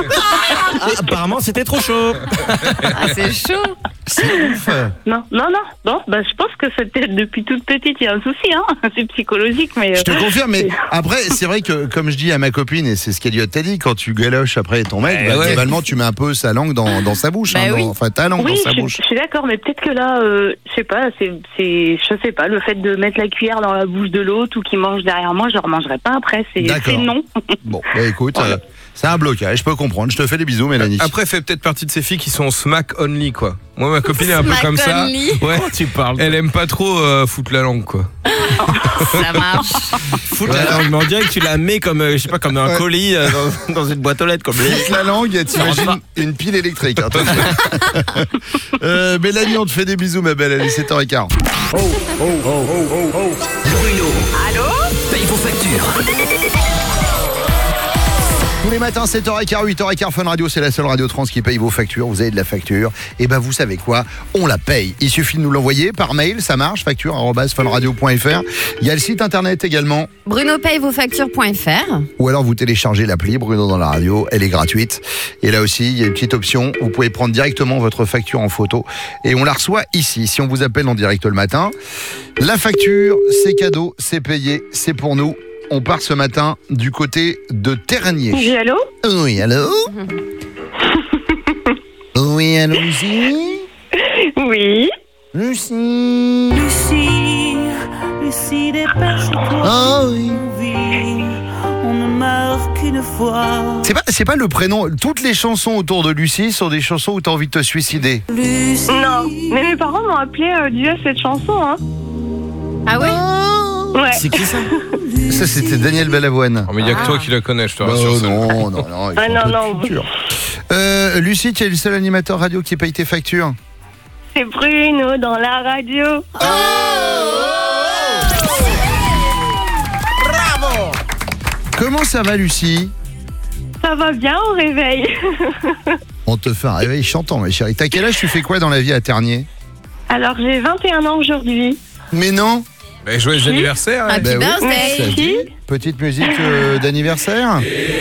Ah, apparemment, c'était trop chaud. Ah, c'est chaud. C'est ouf. non, non, non, non, bah, je pense que c'était depuis toute petite, il y a un souci, hein. C'est psychologique, mais... Je te euh, confirme, mais après, c'est vrai que, comme je dis à ma copine, et c'est ce qu'Eliott t'a dit, quand tu galoches après ton mec, Eh bah, ouais. globalement, tu mets un peu sa langue dans, dans sa bouche. Bah hein, dans- oui. enfin, ta langue Oui, dans sa je, bouche. je suis d'accord, mais peut-être que là, euh, je sais pas, c'est, c'est, je sais pas, le fait de mettre la cuillère dans la bouche de l'autre ou qui mange derrière moi, je ne remangerai pas après, c'est, D'accord. c'est non. Bon, bah écoute, Voilà. euh, c'est un blocage, je peux comprendre. Je te fais des bisous, Mélanie. Après, fait peut-être partie de ces filles qui sont smack only, quoi. Moi, ma copine est un peu Smack comme ça. only. Ouais. Tu parles. Elle aime pas trop euh, foutre la langue, quoi. Ça marche. Foutre la langue, mais on dirait que tu la mets comme, euh, je sais pas, comme un Ouais. colis euh, dans, dans une boîte aux lettres, comme les... Avec la langue, t'imagines une pile électrique. hein, toi. euh, Mélanie, on te fait des bisous, ma belle. Allez, sept heures quinze. Bruno. Allô? Paye vos factures. Tous les matins, sept heures quinze, huit heures quinze, Fun Radio, c'est la seule radio trans qui paye vos factures. Vous avez de la facture, et ben vous savez quoi? On la paye. Il suffit de nous l'envoyer par mail, ça marche, facture arobase funradio point fr. Il y a le site internet également, Bruno paye vos factures point f r. ou alors vous téléchargez l'appli Bruno dans la radio, elle est gratuite. Et là aussi, il y a une petite option, vous pouvez prendre directement votre facture en photo et on la reçoit ici. Si on vous appelle en direct le matin, la facture, c'est cadeau, c'est payé, c'est pour nous. On part ce matin du côté de Tergnier. Oui, allô? Oui, allô? Oui, allô, Lucie? Oui. Lucie? Lucie, Lucie, dépêche-toi. Oh oui. On ne meurt qu'une fois. C'est pas, c'est pas le prénom. Toutes les chansons autour de Lucie sont des chansons où t'as envie de te suicider. Lucie. Non, mais mes parents m'ont appelé euh, dû à cette chanson, hein. Ah ouais? Ouais. C'est qui ça? Ça, c'était Daniel Balavoine. Oh, mais il y a que toi qui la connais, je te Oh, rassure. ça. non, non, non. il Ah faut non, un peu de non. culture. Euh, Lucie, tu es le seul animateur radio qui paye tes factures. C'est Bruno dans la radio. Comment ça va, Lucie? Ça va bien au réveil. On te fait un réveil chantant, ma chérie. T'as quel âge? Tu fais quoi dans la vie à Ternier? Alors, j'ai vingt et un ans aujourd'hui. Mais non. Mais joyeux Si. anniversaire. Happy Bah oui, birthday. ça dit. Petite musique euh, d'anniversaire.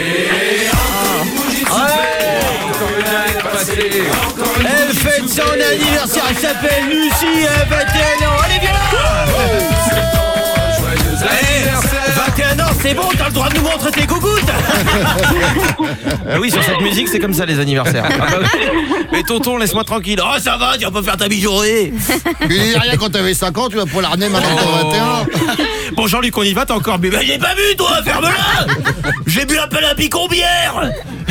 Elle fête son anniversaire, elle s'appelle Lucie, elle a vingt et un ans. Allez, viens là. vingt et un ans, c'est bon, t'as le droit de nous montrer tes gougouttes. Ah oui, sur cette musique, c'est comme ça les anniversaires. Ah bah, mais tonton, laisse-moi tranquille. Oh, ça va, tu vas pas faire ta mijaurée. Mais rien, quand t'avais cinq ans, tu vas pour l'arner maintenant que t'as vingt et un. Bon, Jean-Luc, on y va, t'as encore bu. Mais j'ai pas bu, toi, ferme-la. J'ai bu un peu la picombière.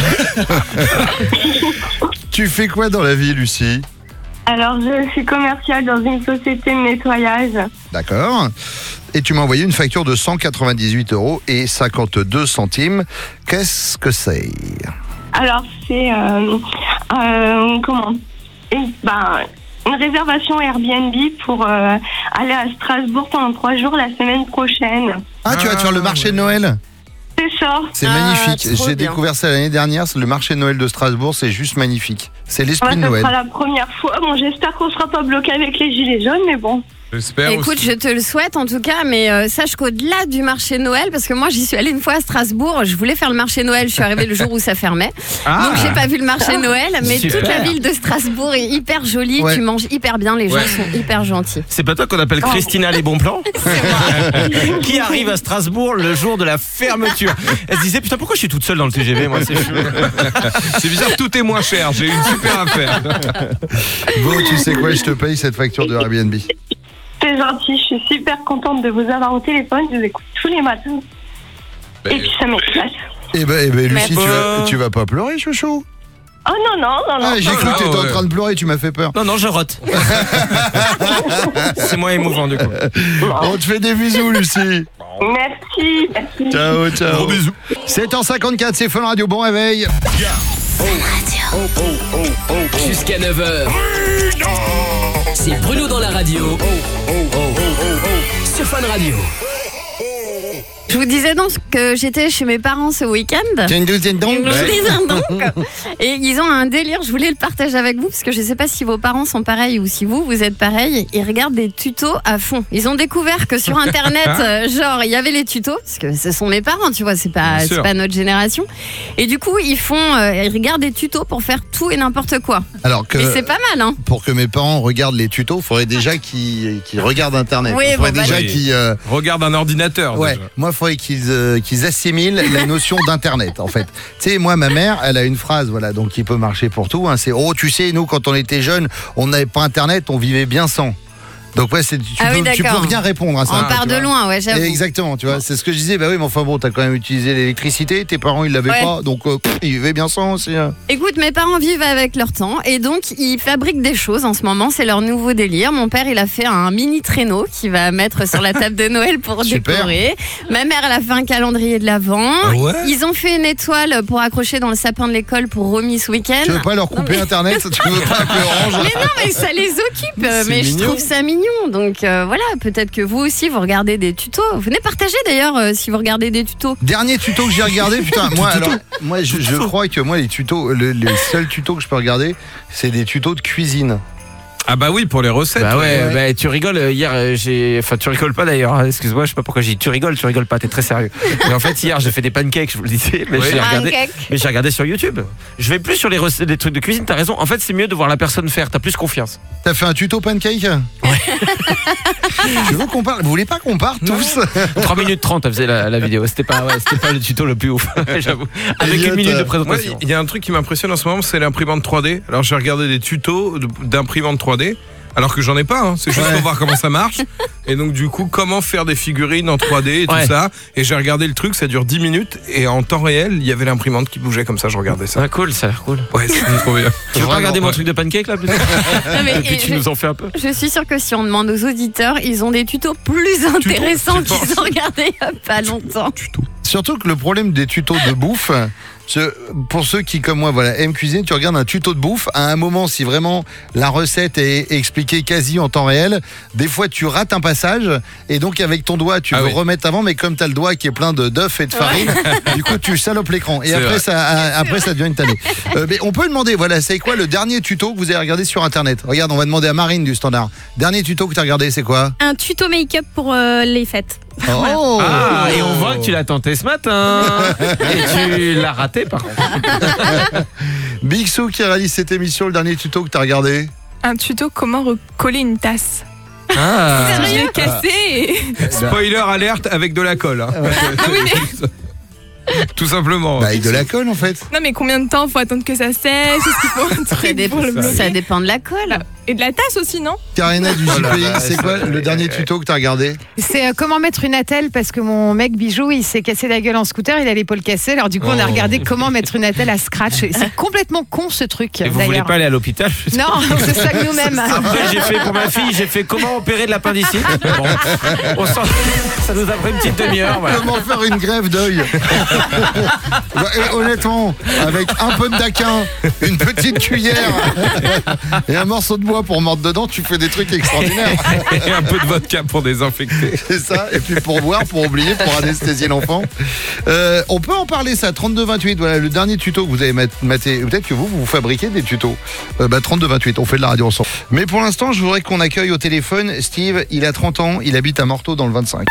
Tu fais quoi dans la vie, Lucie? Alors, je suis commerciale dans une société de nettoyage. D'accord. Et tu m'as envoyé une facture de cent quatre-vingt-dix-huit euros et cinquante-deux centimes. Qu'est-ce que c'est? Alors, c'est... Euh, euh, comment une, ben, une réservation Airbnb pour euh, aller à Strasbourg pendant trois jours la semaine prochaine. Ah, tu vas te faire le marché de Noël? C'est ça. C'est Ah, magnifique. trop J'ai bien. découvert ça l'année dernière. C'est le marché de Noël de Strasbourg. C'est juste magnifique. C'est l'esprit Ouais, de ce Noël. sera la première fois. Bon, j'espère qu'on sera pas bloqué avec les gilets jaunes, mais bon. J'espère Écoute, aussi. je te le souhaite en tout cas, mais euh, sache qu'au-delà du marché Noël, parce que moi j'y suis allée une fois à Strasbourg, je voulais faire le marché Noël, je suis arrivée le jour où ça fermait, Ah. donc j'ai pas vu le marché Noël, mais Super. toute la ville de Strasbourg est hyper jolie, Ouais. tu manges hyper bien, les gens Ouais. sont hyper gentils. C'est pas toi qu'on appelle Christina les bons plans? Qui arrive à Strasbourg le jour de la fermeture. Elle se disait, putain, pourquoi je suis toute seule dans le T G V, moi, c'est chaud. C'est bizarre, tout est moins cher. J'ai une super affaire. Bon, tu sais quoi, je te paye cette facture de Airbnb. C'est gentil, je suis super contente de vous avoir au téléphone, je vous écoute tous les matins. Et puis ça m'éclate. Eh ben, eh ben Lucie, Merci. tu vas, tu vas pas pleurer, chouchou? Oh non, non, non, non. Ah, j'ai non, cru non. que t'étais en train de pleurer, tu m'as fait peur. Non, non, je rote. C'est moins émouvant, du coup. On te fait des bisous, Lucie. Merci, merci. Ciao, ciao. Gros bisous. sept heures cinquante-quatre, c'est Fun Radio, bon réveil. Jusqu'à neuf heures. C'est Bruno dans la radio. Sur Fun Radio. Je vous disais donc que j'étais chez mes parents ce week-end. T'as une douzaine donc. Une douzaine donc. Et ils ont un délire, je voulais le partager avec vous parce que je sais pas si vos parents sont pareils ou si vous, vous êtes pareils. Ils regardent des tutos à fond. Ils ont découvert que sur internet, euh, genre, il y avait les tutos, parce que ce sont mes parents, tu vois, c'est pas, Bien c'est sûr. pas notre génération. Et du coup, ils font, euh, ils regardent des tutos pour faire tout et n'importe quoi. Alors que, Et c'est pas mal, hein. pour que mes parents regardent les tutos, il faudrait déjà qu'ils qu'ils regardent Internet. Oui, Il faudrait bon, bah, déjà oui. qu'ils... euh, Regarde un ordinateur. Ouais, déjà. moi, il faudrait qu'ils euh, qu'ils assimilent la notion d'Internet, en fait. Tu sais, moi, ma mère, elle a une phrase, voilà, donc qui peut marcher pour tout. Hein, c'est, oh, tu sais, nous, quand on était jeunes, on n'avait pas Internet, on vivait bien sans. Donc, ouais, c'est, tu, Ah oui, peux, tu d'accord. peux bien répondre à ça. On part tu de vois. loin, ouais, j'avoue. Exactement, tu vois, c'est ce que je disais. Bah oui, mais enfin bon, t'as quand même utilisé l'électricité, tes parents, ils l'avaient Ouais. pas, donc euh, pff, ils vivaient bien sans aussi. hein. Écoute, mes parents vivent avec leur temps et donc ils fabriquent des choses en ce moment, c'est leur nouveau délire. Mon père, il a fait un mini traîneau qu'il va mettre sur la table de Noël pour Super. décorer. Ma mère, elle a fait un calendrier de l'Avent. Ah ouais Ils ont fait une étoile pour accrocher dans le sapin de l'école pour Romy ce week-end. Tu veux pas leur couper Internet, tu veux pas appeler Orange? Mais non, mais ça les occupe. C'est Mais je mignon. trouve ça mignon. Donc euh, voilà, peut-être que vous aussi, vous regardez des tutos. Venez partager d'ailleurs euh, si vous regardez des tutos. Dernier tuto que j'ai regardé, putain, moi, alors, moi je, je crois que moi les tutos, le- les seuls tutos que je peux regarder, c'est des tutos de cuisine. Ah bah oui, pour les recettes. Bah ouais, ouais. bah tu rigoles, euh, hier euh, j'ai... Enfin tu rigoles pas d'ailleurs, hein, excuse-moi, je sais pas pourquoi j'ai dit tu rigoles, tu rigoles pas, t'es très sérieux. Mais en fait hier j'ai fait des pancakes, je vous le disais, mais Oui. j'ai regardé, Pancakes. mais j'ai regardé sur YouTube. Je vais plus sur les, recettes, les trucs de cuisine, t'as raison, en fait c'est mieux de voir la personne faire, t'as plus confiance. T'as fait un tuto pancake? Je veux qu'on parle. Vous voulez pas qu'on parte tous? trois minutes trente elle faisait la, la vidéo, c'était pas, ouais, c'était pas le tuto le plus ouf, j'avoue. Avec Elliot, une minute de euh, Moi, présentation. il y a un truc qui m'impressionne en ce moment, c'est l'imprimante trois D. Alors j'ai regardé des tutos de- d'imprimante trois D. Alors que j'en ai pas, hein. C'est juste Ouais. pour voir comment ça marche. Et donc du coup, comment faire des figurines en trois D et tout Ouais. ça. Et j'ai regardé le truc, ça dure dix minutes. Et en temps réel, il y avait l'imprimante qui bougeait comme ça, je regardais ça. Ah cool, ça a l'air cool. Ouais, c'est trop bien. Tu veux pas regarder mon Ouais. truc de pancake là peut-être? Non, mais, Et puis et tu je- nous en fais un peu. Je suis sûre que si on demande aux auditeurs, ils ont des tutos plus intéressants tu penses qu'ils ont regardés il y a pas longtemps. Surtout que le problème des tutos de bouffe, Ce- pour ceux qui, comme moi, voilà, aiment cuisiner, tu regardes un tuto de bouffe. À un moment, si vraiment la recette est expliquée quasi en temps réel, des fois tu rates un passage et donc avec ton doigt, tu Ah veux oui. remettre avant, mais comme tu as le doigt qui est plein de d'œufs et de farine, du coup tu salopes l'écran. Et C'est après vrai. ça, a- après ça devient une tannée. Euh, mais on peut demander, voilà, c'est quoi le dernier tuto que vous avez regardé sur Internet? Regarde, on va demander à Marine du Standard. Dernier tuto que tu as regardé, c'est quoi? Un tuto make-up pour euh, les fêtes. Oh. Ah, et on voit que tu l'as tenté ce matin. Et tu l'as raté par contre. Big Sou qui réalise cette émission, le dernier tuto que tu as regardé? Un tuto comment recoller une tasse. Ah. Je l'ai cassé et... Spoiler alerte avec de la colle. hein. Tout simplement. Bah, avec de la colle en fait. Non mais combien de temps faut attendre que ça sèche? Est-ce qu'il faut un Ça, truc dé- pour le bloquer? ça dépend de la colle. Et de la tasse aussi, non? Karina du Oh là J P I, là, c'est ça- quoi le dernier tuto que tu as regardé? C'est euh, comment mettre une attelle parce que mon mec Bijou il s'est cassé la gueule en scooter, il a l'épaule cassée. Alors du coup on a Oh. regardé comment mettre une attelle à scratch. Et c'est complètement con ce truc. Et vous voulez d'ailleurs. pas aller à l'hôpital? Non, on se soigne nous-mêmes. Après, j'ai fait pour ma fille, j'ai fait comment opérer de l'appendicite. Bon, on s'en- ça nous a pris une petite demi-heure. Voilà. Comment faire une grève d'œil? Bah, et honnêtement, avec un peu de daquin, une petite cuillère et un morceau de bois pour mordre dedans, tu fais des trucs extraordinaires. Et un peu de vodka pour désinfecter. C'est ça, et puis pour boire, pour oublier, pour anesthésier l'enfant. Euh, on peut en parler ça, trente-deux vingt-huit, voilà le dernier tuto que vous avez mat- maté. Peut-être que vous, vous fabriquez des tutos. Euh, bah, trente-deux vingt-huit, on fait de la radio ensemble. Mais pour l'instant, je voudrais qu'on accueille au téléphone Steve, il a trente ans, il habite à Morteau dans le vingt-cinq.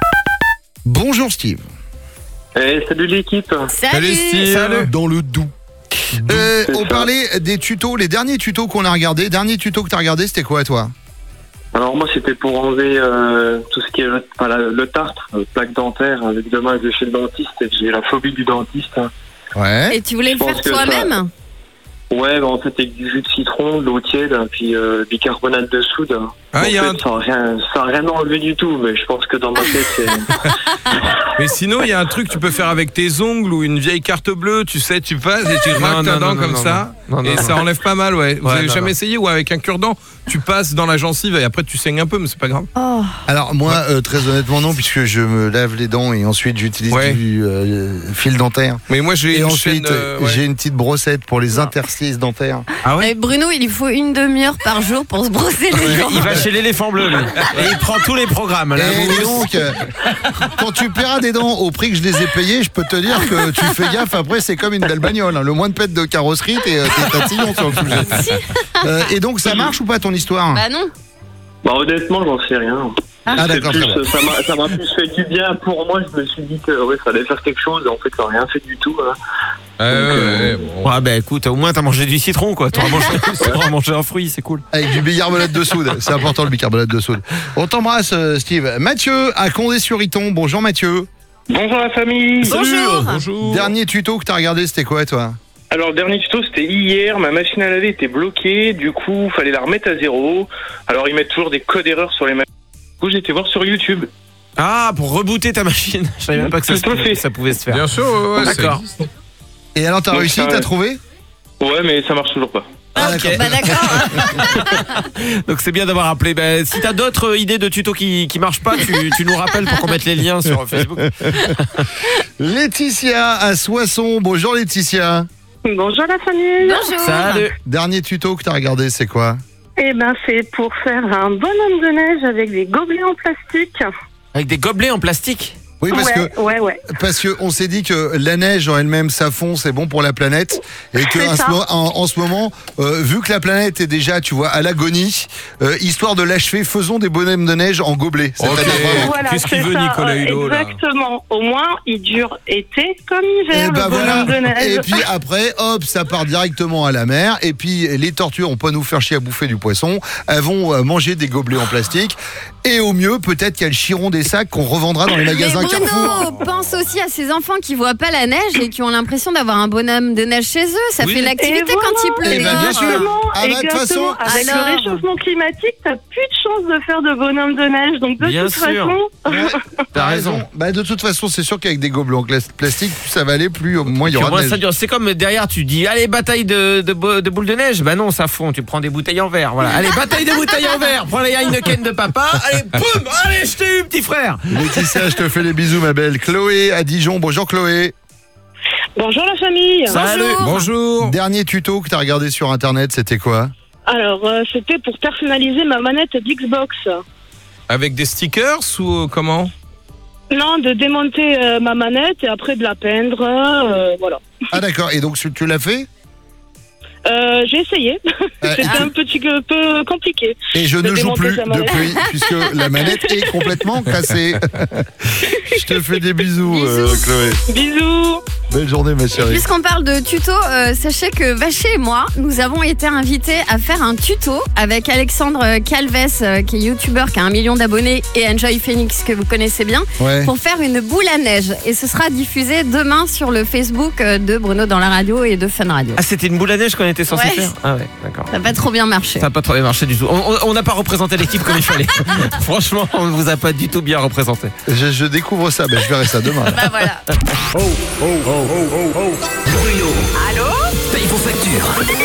Bonjour Steve. Eh, salut l'équipe. Salut. Salut. Dans le Doubs. Euh, on parlait des tutos, les derniers tutos qu'on a regardés. Dernier tuto que tu as regardé, c'était quoi toi? Alors moi c'était pour enlever euh, tout ce qui est le, enfin, la- le tartre, euh, plaque dentaire. Avec demain je vais chez le dentiste et j'ai la phobie du dentiste. hein. Ouais. Et tu voulais Je le pense faire que toi-même? Ouais, bah, en fait avec du jus de citron, de l'eau tiède, hein, puis euh, bicarbonate de soude. hein. Ah, en il y a fait, un- ça n'a rien, ça a rien enlevé du tout, mais je pense que dans ma tête c'est... Mais sinon, il y a un truc que tu peux faire avec tes ongles ou une vieille carte bleue, tu sais, tu passes et tu Non, raques ta non, dent non, comme non, ça. non, non, et non, ça non. enlève pas mal, ouais. Vous Ouais, avez non, jamais non. essayé? Ou avec un cure-dent, tu passes dans la gencive et après tu saignes un peu, mais c'est pas grave. Oh. Alors moi, euh, très honnêtement non, puisque je me lave les dents et ensuite j'utilise Ouais. du euh, fil dentaire. Mais moi, j'ai Et une ensuite, chaîne, euh, ouais. j'ai une petite brossette pour les interstices dentaires. Ah Eh, Bruno, il lui faut une demi-heure par jour pour se brosser les dents. Il va chez l'éléphant bleu, lui. Et il prend tous les programmes. Là, Et vous- donc, euh, quand tu paieras des dents au prix que je les ai payées, je peux te dire que tu fais gaffe, après c'est comme une belle bagnole. hein. Le moins de pète de carrosserie, t'es euh, t'es tatillon sur le sujet. Euh, et donc ça marche ou pas ton histoire? Bah non. Bah honnêtement j'en sais rien. Ah, C'est d'accord, plus, très bien. ça m'a ça m'a plus fait du bien pour moi, je me suis dit que ouais, ça allait faire quelque chose, et en fait ça n'a rien fait du tout. hein. Ouais, ouais, ouais, bon. Ouais, bah écoute, au moins t'as mangé du citron, quoi. T'auras mangé, t'auras mangé un fruit, c'est cool. Avec du bicarbonate de soude, c'est important le bicarbonate de soude. On t'embrasse euh, Steve. Mathieu à Condé-sur-Iton, bonjour Mathieu. Bonjour la famille. Bonjour. Bonjour. Dernier tuto que t'as regardé, c'était quoi toi? Alors, le dernier tuto, c'était hier. Ma machine à laver était bloquée. Du coup, fallait la remettre à zéro. Alors, ils mettent toujours des codes erreurs sur les machines. Du coup, j'ai été voir sur YouTube. Ah, pour rebooter ta machine. Je savais même pas que ça, se Tout à pouvait, fait. ça pouvait se faire. Bien sûr, ouais, ouais, ça D'accord. existe. Et alors t'as Donc, réussi, ça, t'as ouais. trouvé? Ouais, mais ça marche toujours pas. Ah, Ok. d'accord. Bah d'accord. Donc c'est bien d'avoir appelé. Bah, si t'as d'autres idées de tutos qui, qui marchent pas, tu, tu nous rappelles pour qu'on mette les liens sur Facebook. Laetitia à Soissons, bonjour Laetitia. Bonjour la famille. Bonjour. Salut. Dernier tuto que t'as regardé, c'est quoi? Eh ben c'est pour faire un bonhomme de neige avec des gobelets en plastique. Avec des gobelets en plastique. Oui, parce ouais, que ouais, ouais. parce que on s'est dit que la neige en elle-même, ça fond, c'est bon pour la planète, et que C'est en ce, ça. mo- en, en ce moment, euh, vu que la planète est déjà, tu vois, à l'agonie, euh, histoire de l'achever, faisons des bonhommes de neige en gobelet. Ok. C'est-à-dire vraiment- Voilà, Qu'est-ce qu'il c'est veut, ça, Nicolas euh, Hulot, là? Exactement. Au moins, il dure été comme hiver, Et bah le voilà. bonhomme de neige. Et puis après, hop, ça part directement à la mer. Et puis les tortues vont pas nous faire chier à bouffer du poisson. Elles vont euh, manger des gobelets en plastique. Et au mieux, peut-être qu'il y a le chiron des sacs qu'on revendra dans les Mais magasins Bruno, Carrefour. pense aussi à ces enfants qui voient pas la neige et qui ont l'impression d'avoir un bonhomme de neige chez eux. Ça Oui. fait l'activité Et voilà. quand il pleut. Eh ben, bien sûr. Exactement, Ah bah, de toute exactement. façon, Avec alors- le réchauffement climatique, t'as plus de chance de faire de bonhomme de neige. Donc de Bien toute sûr. façon, Ouais, t'as raison. Bah, de toute façon, c'est sûr qu'avec des gobelets en glas- plastique, plus ça va aller, plus au moins il y Puis au aura moins, de ça neige. dure. C'est comme derrière, tu dis allez, bataille de, de, bo- de boules de neige. Bah non, ça fond. Tu prends des bouteilles en verre. Voilà. Allez, bataille de bouteilles en verre. Prends les Heineken de papa. Allez, boum. Allez, je t'ai eu, petit frère. Laetitia, je te fais les bisous, ma belle. Chloé à Dijon. Bonjour Chloé. Bonjour la famille. Bonjour. Dernier tuto que t'as regardé sur internet, c'était quoi? Alors, euh, c'était pour personnaliser ma manette d'Xbox. Avec des stickers ou euh, comment? Non, de démonter euh, ma manette et après de la peindre, euh, voilà. Ah d'accord, et donc tu l'as fait? Euh, j'ai essayé. Euh, C'était un petit peu peu compliqué. Et je de ne joue démonter plus sa manette. depuis, puisque la manette est complètement cassée. Je te fais des bisous, euh, Chloé. Bisous. Belle journée, ma chérie. Puisqu'on parle de tuto, euh, sachez que Vaché et moi, nous avons été invités à faire un tuto avec Alexandre Calves, euh, qui est youtubeur, qui a un million d'abonnés, et Enjoy Phoenix, que vous connaissez bien, Ouais. pour faire une boule à neige. Et ce sera diffusé demain sur le Facebook euh, de Bruno dans la radio et de Fun Radio. Ah, c'était une boule à neige qu'on était censé Ouais. faire? Ah ouais, d'accord. Ça n'a pas trop bien marché. Ça n'a pas trop bien marché du tout. On- On on n'a pas représenté l'équipe comme il fallait. Franchement, on ne vous a pas du tout bien représenté. Je, je découvre ça, ben, je verrai ça demain. Bah voilà. Oh, oh, oh, oh, oh, oh. Bruno. Allô? Paye vos factures.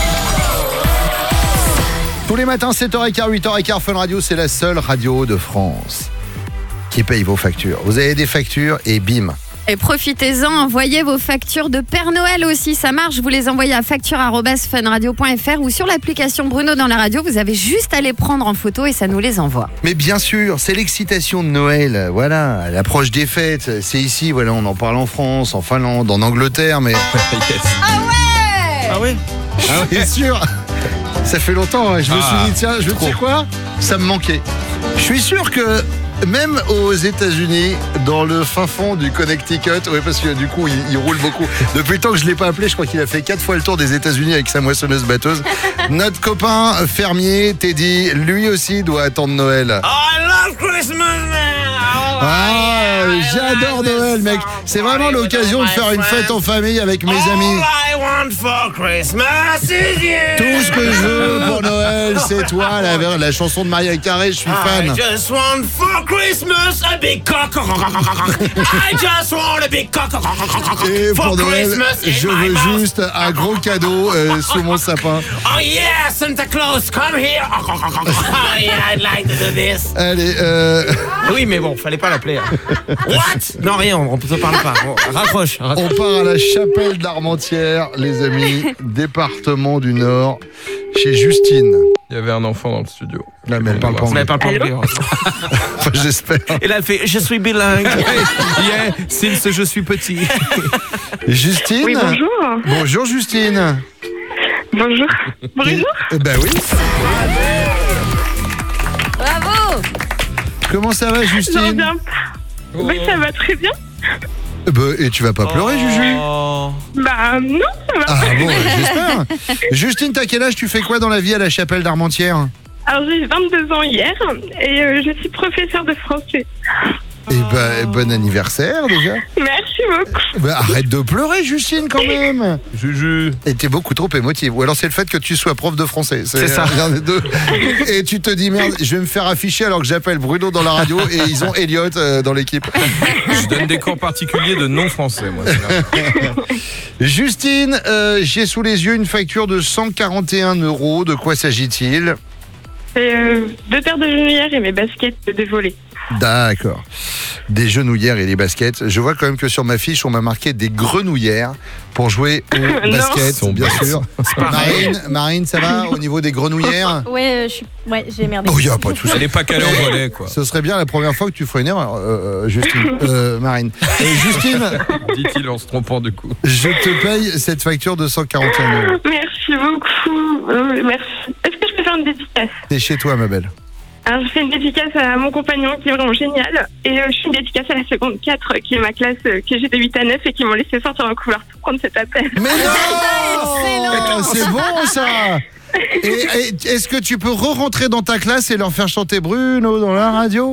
Tous les matins, sept heures quinze, huit heures quinze, Fun Radio, c'est la seule radio de France qui paye vos factures. Vous avez des factures et bim. Et profitez-en, envoyez vos factures de Père Noël aussi, ça marche. Vous les envoyez à facture arobase fun radio point f r ou sur l'application Bruno dans la radio. Vous avez juste à les prendre en photo et ça nous les envoie. Mais bien sûr, c'est l'excitation de Noël, voilà, à l'approche des fêtes. C'est ici, voilà, on en parle en France, en Finlande, en Angleterre, mais... Ah ouais! Ah ouais? Bien sûr. Ça fait longtemps, hein. Je me Ah, suis dit, tiens, je sais quoi? Ça me manquait. Je suis sûr que même aux États-Unis, dans le fin fond du Connecticut, oui, parce que du coup, il, il roule beaucoup. Depuis le temps que je ne l'ai pas appelé, je crois qu'il a fait quatre fois le tour des États-Unis avec sa moissonneuse-batteuse. Notre copain fermier, Teddy, lui aussi doit attendre Noël. I love Christmas Ah, j'adore Noël, mec. C'est vraiment l'occasion de faire une fête en famille avec mes amis. I want for Christmas is you. Tout ce que je veux pour Noël, c'est toi, la, la chanson de Maria Carré, je suis fan. I just want for Christmas a big cock. I just want a big cock. Et For pour Noël, Christmas in je my veux mouth. juste un gros cadeau euh, sous mon sapin. Oh yeah, Santa Claus, come here. Oh yeah, I'd like to do this. Allez, euh... Oui, mais bon, fallait pas l'appeler. hein. What? Non, rien, on ne se parle pas. On raccroche, raccroche. on part à la chapelle d'Armentières, les amis, département du Nord, chez Justine. Il y avait un enfant dans le studio. Non, mais elle parle pas Mais anglais. elle parle pas anglais. Enfin, j'espère. Et là, elle fait je suis bilingue. Yeah, since je suis petit. Justine. Oui, bonjour. Bonjour, Justine. Bonjour. Bruno. Eh ben oui. Bravo! Comment ça va, J'en Justine? reviens pas. Oui, ça va très bien. Eh ben, et tu vas pas pleurer, Juju? Oh. Bah non, ça va. Ah bon, j'espère. Justine, t'as quel âge? Tu fais quoi dans la vie à la chapelle d'Armentières? Alors j'ai vingt-deux ans hier et euh, je suis professeure de français. Eh ben, bon anniversaire déjà. Merci beaucoup. Ben, arrête de pleurer, Justine, quand même. Juju. Et t'es beaucoup trop émotive. Ou alors c'est le fait que tu sois prof de français. C'est ça. l'un des deux. Et tu te dis, merde, je vais me faire afficher alors que j'appelle Bruno dans la radio et ils ont Elliot euh, dans l'équipe. Je donne des cours particuliers de non-français, moi. c'est là. Justine, euh, j'ai sous les yeux une facture de cent quarante et un euros. De quoi s'agit-il? C'est euh, deux paires de genouillères et mes baskets de volley. D'accord. Des genouillères et des baskets. Je vois quand même que sur ma fiche, on m'a marqué des grenouillères pour jouer au Non. basket, Sont bien bêtes. sûr. Marine, Marine, ça va au niveau des grenouillères? Ouais, euh, je suis... ouais, j'ai merdé. Oh, il n'y a pas de souci. Elle est pas calée en volet, quoi. Ce serait bien la première fois que tu ferais une erreur, euh, euh, Justine. Euh, Marine. Et Justine, Dit-il en se trompant du coup. je te paye cette facture de cent quarante et un euros. Merci beaucoup. Euh, merci. Est-ce que je peux faire une dédicace? C'est chez toi, ma belle. Alors, je fais une dédicace à mon compagnon qui est vraiment génial. Et euh, je fais une dédicace à la seconde quatre qui est ma classe euh, que j'ai de huit à neuf et qui m'ont laissé sortir en couloir pour prendre cet appel. Mais non! C'est bon, ça! Et, et est-ce que tu peux re-rentrer dans ta classe et leur faire chanter Bruno dans la radio?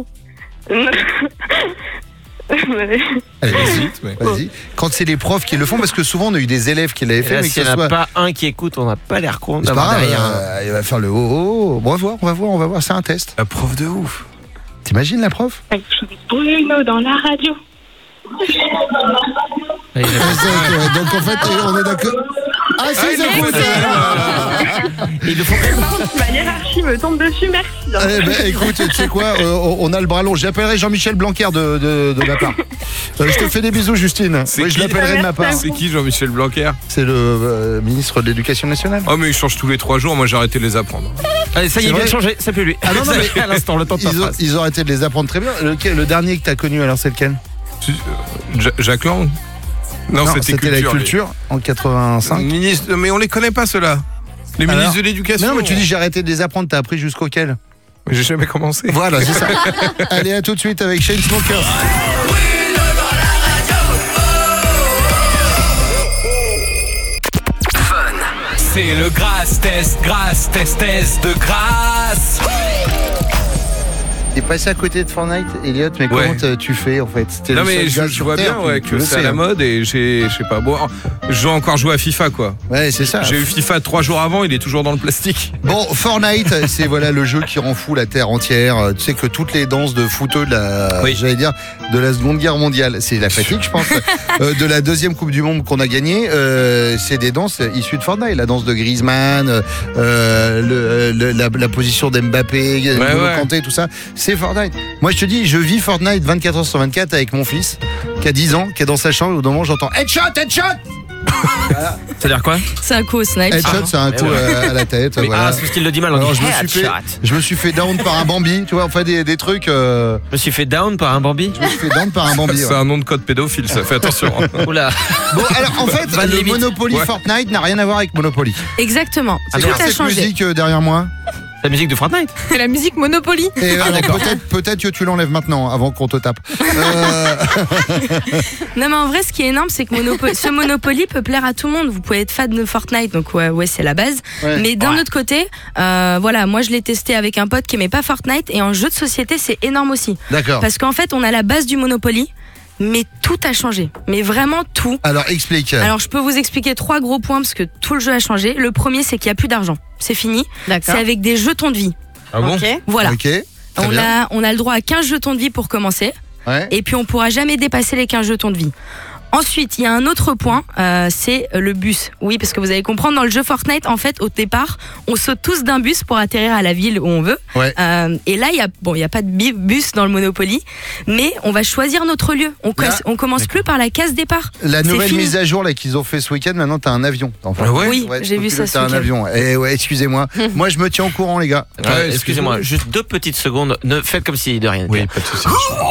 Allez, vas-y, vas-y. Quand c'est les profs qui le font, parce que souvent on a eu des élèves qui l'avaient Et fait, là, mais que s'il ce n'y en a soit... pas un qui écoute, on n'a pas l'air con C'est pas d'avoir grave, derrière. euh, il va faire le oh, oh, oh. Bon, on va voir, on va voir, on va voir, c'est un test. La prof de ouf. T'imagines la prof? Bruno dans la radio. Donc en fait, on est d'accord. Ah, si, ils écoutent. Ils le font Ma hiérarchie me tombe dessus, merci. Eh ben, écoute, tu sais quoi, euh, on a le bras long. J'appellerai Jean-Michel Blanquer de, de, de ma part. Euh, je te fais des bisous, Justine. C'est Oui, je qui l'appellerai de ma part. C'est qui Jean-Michel Blanquer? C'est le euh, ministre de l'Éducation nationale. Oh, mais il change tous les trois jours. Moi, j'ai arrêté de les apprendre. Allez, ça y est, il vient de changer, c'est plus lui. Ah non, non, mais à l'instant, le temps de ta ils, ont, phrase. ils ont arrêté de les apprendre très bien. Lequel, le dernier que t'as connu, alors, c'est lequel? Ja- Jacques Lang. Non, Non, c'était, c'était la culture, culture en quatre-vingt-cinq. les- Ministre, mais on les connaît pas ceux-là. Les Alors ministres de l'éducation. Mais non, mais tu dis j'ai arrêté de les apprendre. T'as appris jusqu'auquel? J'ai jamais commencé. Voilà, c'est ça. Allez, à tout de suite avec Chainsmokers. C'est le grâce test, grâce test, test de grâce. T'es passé à côté de Fortnite, Elliot, mais Ouais. comment t'as- tu fais en fait? T'es Non le mais seul je, gars je sur vois Terre, bien tu- ouais, tu que le c'est sais, à la hein. mode et j'ai, je sais pas, bon, je dois encore jouer à FIFA quoi. Ouais, c'est ça. J'ai eu FIFA trois jours avant, il est toujours dans le plastique. Bon, Fortnite, c'est voilà le jeu qui rend fou la terre entière. Euh, Tu sais que toutes les danses de footeux de la, Oui. j'allais dire, de la Seconde Guerre mondiale, c'est la fatigue, je pense, euh, de la deuxième Coupe du Monde qu'on a gagnée, euh, c'est des danses issues de Fortnite. La danse de Griezmann, euh, le, le- la, la position d'Mbappé, N'Golo ouais. Kanté, tout ça, c'est Fortnite. Moi, je te dis, je vis Fortnite vingt-quatre heures sur vingt-quatre avec mon fils, qui a dix ans, qui est dans sa chambre, et au moment où j'entends headshot, headshot. Ça veut dire quoi? C'est un coup au snipe. Headshot, c'est un coup euh, à la tête. Oui, voilà. ah, c'est parce qu'il le dit mal, on Alors, dit je me suis fait, headshot. je me suis fait down par un Bambi, tu vois, enfin des, des trucs. euh, Je me suis fait down par un Bambi. Je me suis fait down par un Bambi. C'est ouais. un nom de code pédophile, ça fait attention. Oula. Bon, alors en fait, Pas de le limite. Monopoly Ouais. Fortnite n'a rien à voir avec Monopoly. Exactement. C'est Tout quoi a cette changé. musique euh, derrière moi? La musique de Fortnite. C'est la musique Monopoly. Et Ah, alors, d'accord. peut-être, peut-être que tu l'enlèves maintenant, avant qu'on te tape. Euh, Non mais en vrai ce qui est énorme c'est que Monopoly, ce Monopoly peut plaire à tout le monde. Vous pouvez être fan de Fortnite donc ouais, ouais c'est la base. Ouais. Mais d'un Ouais. autre côté, euh, voilà moi je l'ai testé avec un pote qui aimait pas Fortnite et en jeu de société c'est énorme aussi. D'accord. Parce qu'en fait on a la base du Monopoly mais tout a changé. Mais vraiment tout. Alors explique. Alors je peux vous expliquer trois gros points parce que tout le jeu a changé. Le premier c'est qu'il n'y a plus d'argent. C'est fini. D'accord. C'est avec des jetons de vie. Ah bon? Ok. Voilà. Ok. Très On bien. a, on a le droit à quinze jetons de vie pour commencer. Ouais. Et puis on pourra jamais dépasser les quinze jetons de vie. Ensuite, il y a un autre point, euh, c'est le bus. Oui, parce que vous allez comprendre, dans le jeu Fortnite, en fait, au départ, on saute tous d'un bus pour atterrir à la ville où on veut. Ouais. Euh, et là, il y a bon, il y a pas de bi- bus dans le Monopoly, mais on va choisir notre lieu. On, co- Là- on commence plus par la case départ. La C'est nouvelle fini. mise à jour là qu'ils ont fait ce week-end, maintenant t'as un avion. Enfin, Ah ouais Oui, j'ai faut vu que ça t'as ce un week-end. avion. Eh ouais, excusez-moi. Moi, je me tiens au courant, les gars. Attends, Ouais, excusez-moi, juste deux petites secondes. Ne faites comme si de rien n'était. Oui, pas de soucis.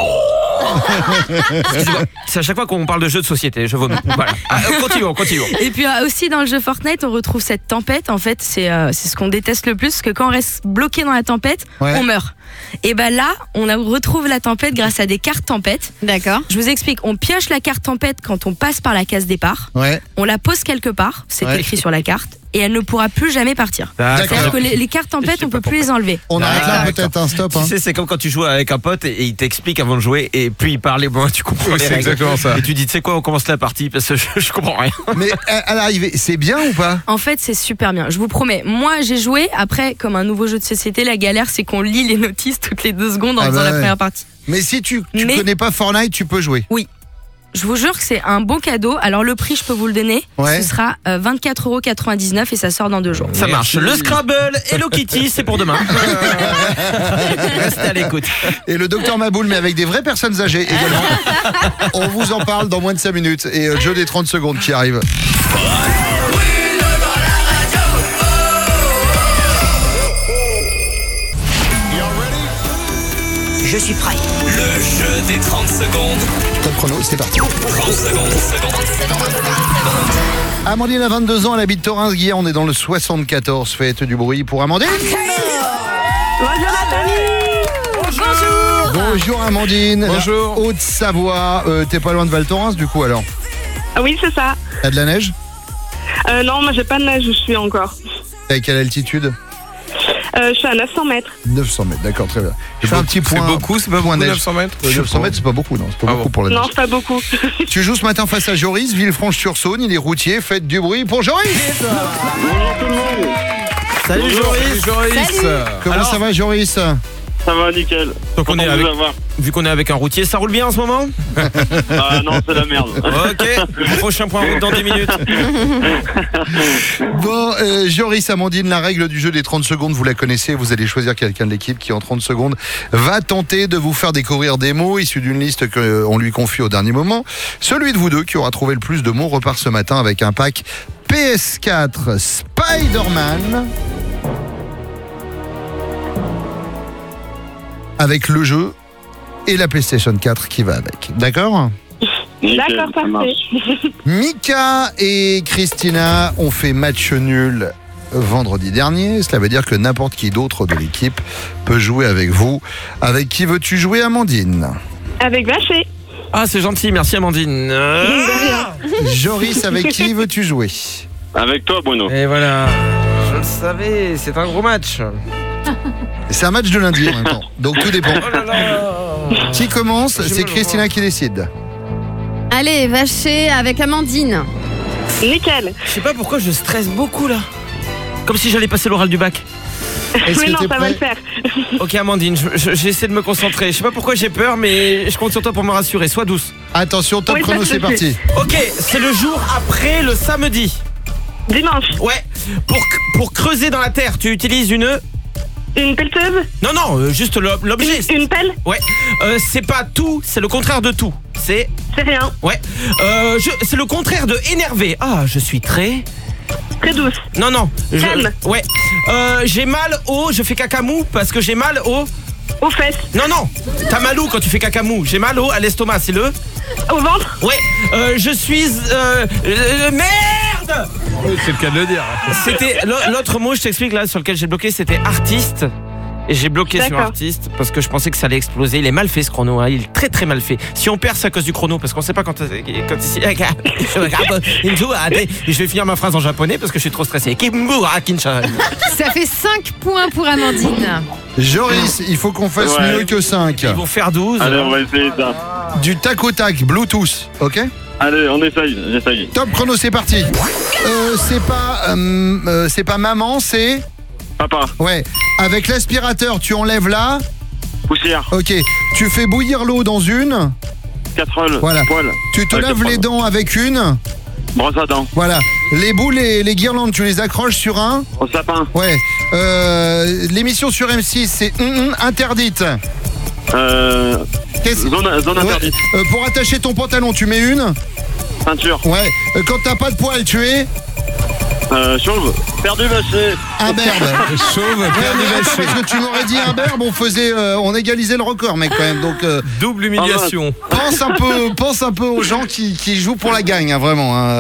Excusez-moi. C'est à chaque fois qu'on parle de jeux de société, je vomis. Voilà. Ah, euh, continuons, continuons. Et puis euh, aussi dans le jeu Fortnite, on retrouve cette tempête. En fait, c'est euh, c'est ce qu'on déteste le plus, parce que quand on reste bloqué dans la tempête, Ouais. on meurt. Et ben là, on a- retrouve la tempête grâce à des cartes tempête. D'accord. Je vous explique. On pioche la carte tempête quand on passe par la case départ. Ouais. On la pose quelque part, c'est Ouais. écrit sur la carte, et elle ne pourra plus jamais partir. D'accord. C'est-à-dire que les, les cartes tempête, on peut plus les enlever. On arrête là, D'accord. peut-être un stop. Tu Hein. sais, c'est comme quand tu joues avec un pote et, et il t'explique avant de jouer et puis il parle et bon, tu comprends Oui, les c'est règles. exactement ça. Et tu dis, tu sais quoi, on commence la partie parce que je, je comprends rien. Mais à, à l'arrivée, c'est bien ou pas? En fait, c'est super bien. Je vous promets. Moi, j'ai joué. Après, comme un nouveau jeu de société, la galère, c'est qu'on lit les notices toutes les deux secondes en Ah faisant bah la ouais. première partie. Mais si tu, tu Mais- connais pas Fortnite, tu peux jouer. Oui. Je vous jure que c'est un bon cadeau. Alors, le prix, je peux vous le donner. Ouais. Ce sera euh, vingt-quatre euros quatre-vingt-dix-neuf et ça sort dans deux jours. Ça marche. Le Scrabble, Hello Kitty, c'est pour demain. Restez à l'écoute. Et le docteur Maboul, mais avec des vraies personnes âgées également. On vous en parle dans moins de cinq minutes. Et euh, jeu des trente secondes qui arrive. Je suis prêt. Le jeu des trente secondes. Top chrono, c'est parti. trente secondes. Amandine a vingt-deux ans, elle habite Thorins-Guiers. On est dans le soixante-quatorze. Faites du bruit pour Amandine. Bonjour Nathalie. Bonjour. Bonjour Amandine. Bonjour. Haute-Savoie. Euh, T'es pas loin de Val Thorens du coup alors? Ah oui, c'est ça. T'as de la neige? Euh, non, moi j'ai pas de neige où je suis encore. T'es à quelle altitude? Euh, je suis à neuf cents mètres. neuf cents mètres, d'accord, très bien. Je fais un petit point. C'est beaucoup, c'est pas point beaucoup, neige. neuf cents mètres? Euh, neuf cents mètres, c'est pas beaucoup, non. C'est pas Ah beaucoup bon. pour la Non, neige. c'est pas beaucoup. Tu joues ce matin face à Joris, Villefranche-sur-Saône. Il est routier. Faites du bruit pour Joris. Salut Bonjour, Joris. Joris. Comment Alors- ça va, Joris? Ça va, nickel. Donc on est Content de avec, vous avoir. vu qu'on est avec un routier, ça roule bien en ce moment? Ah non, c'est la merde. Ok, prochain point route dans dix minutes. Bon, euh, Joris, Amandine, la règle du jeu des trente secondes, vous la connaissez. Vous allez choisir quelqu'un de l'équipe qui, en trente secondes, va tenter de vous faire découvrir des mots issus d'une liste qu'on lui confie au dernier moment. Celui de vous deux qui aura trouvé le plus de mots repart ce matin avec un pack P S quatre Spider-Man. Avec le jeu et la PlayStation quatre qui va avec. D'accord ? D'accord, parfait. Mika et Christina ont fait match nul vendredi dernier. Cela veut dire que n'importe qui d'autre de l'équipe peut jouer avec vous. Avec qui veux-tu jouer, Amandine ? Avec Vaché. Ah, c'est gentil, merci Amandine. Joris, avec qui veux-tu jouer ? Avec toi, Bruno. Et voilà, je le savais, c'est un gros match. C'est un match de lundi en même temps, donc tout dépend. Qui commence ? C'est Christina qui décide. Allez, Vaché avec Amandine. Nickel. Je sais pas pourquoi je stresse beaucoup là. Comme si j'allais passer l'oral du bac. Mais non, ça va le faire. Ok Amandine, je- je- j'essaie de me concentrer. Je sais pas pourquoi j'ai peur, mais je compte sur toi pour me rassurer. Sois douce. Attention, top Oui, chrono, pas de c'est souci. parti. Ok, c'est le jour après le samedi. Dimanche. Ouais. Pour, pour creuser dans la terre, tu utilises une... Une pelleteuse. Non, non, euh, juste l'ob- l'objet. Une, une pelle. Ouais. Euh, c'est pas tout, c'est le contraire de tout. C'est... C'est rien. Ouais. Euh, je- c'est le contraire de énervé. Ah, je suis très... Très douce. Non, non. je- Calme. Ouais. Euh, j'ai mal au... Je fais caca mou parce que j'ai mal au... Aux fesses. Non, non. T'as mal où quand tu fais caca mou? J'ai mal au... À l'estomac, c'est le... Au ventre. Ouais. Euh, je suis... Euh, euh, merde. C'est le cas de le dire. C'était... l'au- L'autre mot, je t'explique là, sur lequel j'ai bloqué, c'était artiste. Et j'ai bloqué sur D'accord. artiste parce que je pensais que ça allait exploser. Il est mal fait ce chrono, hein. Il est très très mal fait. Si on perd, c'est à cause du chrono parce qu'on sait pas quand. quand ici, je vais finir ma phrase en japonais parce que je suis trop stressé. Ça fait cinq points pour Amandine. Joris, il faut qu'on fasse Ouais. mieux que cinq. Ils vont faire douze. Allez, on va essayer ça. Du tac au tac, Bluetooth, ok ? Allez, on essaye, j'essaye. Top chrono, c'est parti. Euh, c'est pas, euh, euh, c'est pas maman, c'est... Papa. Ouais. Avec l'aspirateur, tu enlèves là. Poussière. Ok. Tu fais bouillir l'eau dans une. Casserole. Voilà. Poêle. Tu te Avec laves le les poêle. dents avec une. Brosse à dents. Voilà. Les boules et les guirlandes, tu les accroches sur un. Au sapin. Ouais. Euh, l'émission sur M six, c'est hum, hum, interdite. Euh, Qu'est-ce- zone, zone Ouais. interdite. Euh, pour attacher ton pantalon, tu mets une. Ceinture. Ouais. Euh, quand t'as pas de poils, tu es. Euh, chauve. Perdu vaché. Un berbe. Chauve, Ouais, perdu mais attends, vaché. parce que tu m'aurais dit un berbe, on faisait, euh, on égalisait le record, mec, quand même. Donc, euh, Double humiliation. pense un peu, pense un peu aux gens qui, qui jouent pour la gagne, hein, vraiment. hein.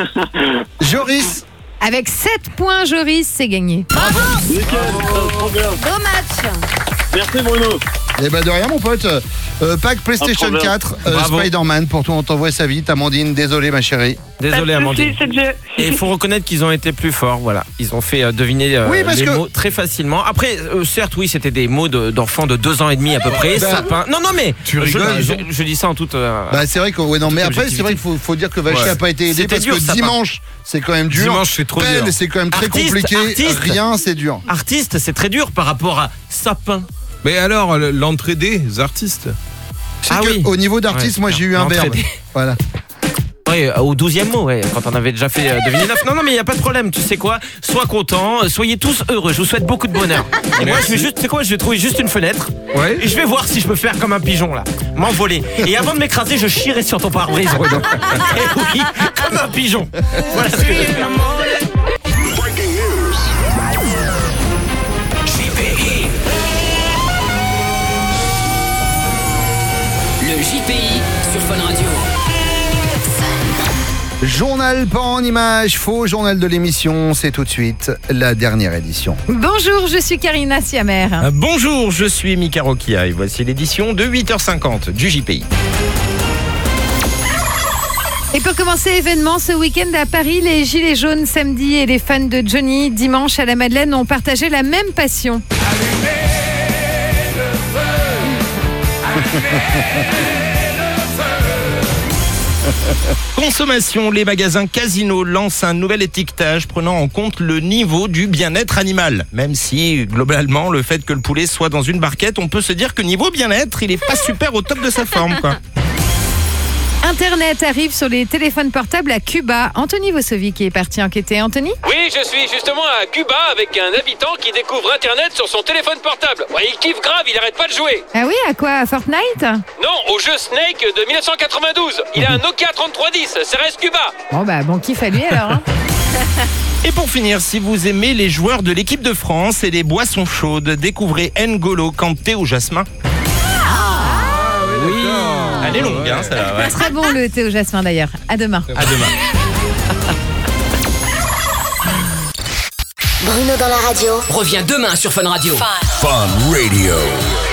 Joris, Avec sept points, Joris, c'est gagné. Nickel. Trop bien. Beau match. Merci Bruno. eh ben de rien, mon pote. Euh, pack PlayStation Pas de problème. quatre, euh, Bravo. Spider-Man. Pour toi, on t'envoie sa vie. Amandine, désolé, ma chérie. Désolé Pas de Amandine. soucis, c'est le jeu. Et il faut reconnaître qu'ils ont été plus forts, voilà. Ils ont fait euh, deviner euh, Oui, parce les que- mots très facilement. Après, euh, certes, oui, c'était des mots de- d'enfants de deux ans et demi à peu près. Ben, sapin. Non, non, mais tu je, rigoles, je, je dis ça en toute. euh, Bah, c'est vrai que, ouais, non, mais Toute après, c'est vrai qu'il faut, faut dire que Vaché Ouais. a pas été aidé C'était parce dur, que ça, dimanche, c'est quand même dur. Dimanche, c'est trop Pelle, dur. c'est quand même très Artiste, compliqué. artiste. Rien, c'est dur. Artiste, c'est très dur par rapport à sapin. Mais alors, le- l'entrée des artistes. C'est Ah que, oui. au niveau d'artiste, Ouais, moi, j'ai eu un verbe. l'entraide. Voilà. Ouais, euh, au douzième mot, ouais, quand on avait déjà fait euh, deviner neuf. Non, non, mais il n'y a pas de problème. Tu sais quoi? Sois content, euh, soyez tous heureux. Je vous souhaite beaucoup de bonheur. Et moi, je vais juste, tu sais quoi? Je vais trouver juste une fenêtre. Ouais. Et je vais voir si je peux faire comme un pigeon, là. M'envoler. Et avant de m'écraser, je chierai sur ton pare-brise, Bruno. Et oui, comme un pigeon. Voilà ce que je vais faire. Le J P I sur Fun Radio. Journal pas en image, faux journal de l'émission, c'est tout de suite la dernière édition. Bonjour, je suis Karina Siamer. Euh, Bonjour, je suis Mika Rokia et voici l'édition de huit heures cinquante du J P I. Et pour commencer, événement ce week-end à Paris, les Gilets jaunes samedi et les fans de Johnny dimanche à la Madeleine ont partagé la même passion. Consommation, les magasins Casino lancent un nouvel étiquetage prenant en compte le niveau du bien-être animal. Même si, globalement, le fait que le poulet soit dans une barquette, on peut se dire que niveau bien-être, il est pas super au top de sa forme, quoi. Internet arrive sur les téléphones portables à Cuba. Anthony Vossovic est parti enquêter. Anthony ? Oui, je suis justement à Cuba avec un habitant qui découvre Internet sur son téléphone portable. Ouais, il kiffe grave, il arrête pas de jouer. Ah oui, à quoi ? À Fortnite ? Non, au jeu Snake de dix-neuf cent quatre-vingt-douze. Il a un Nokia trente-trois dix, ça reste Cuba. Bon bah, bon kiff à lui alors. Hein. Et pour finir, si vous aimez les joueurs de l'équipe de France et les boissons chaudes, découvrez N'Golo Kanté au jasmin. Oui, elle est longue, hein, ça va. Ouais. Très bon le thé au jasmin d'ailleurs. À demain. À demain. Bruno dans la radio. Reviens demain sur Fun Radio. Fun. Fun Radio.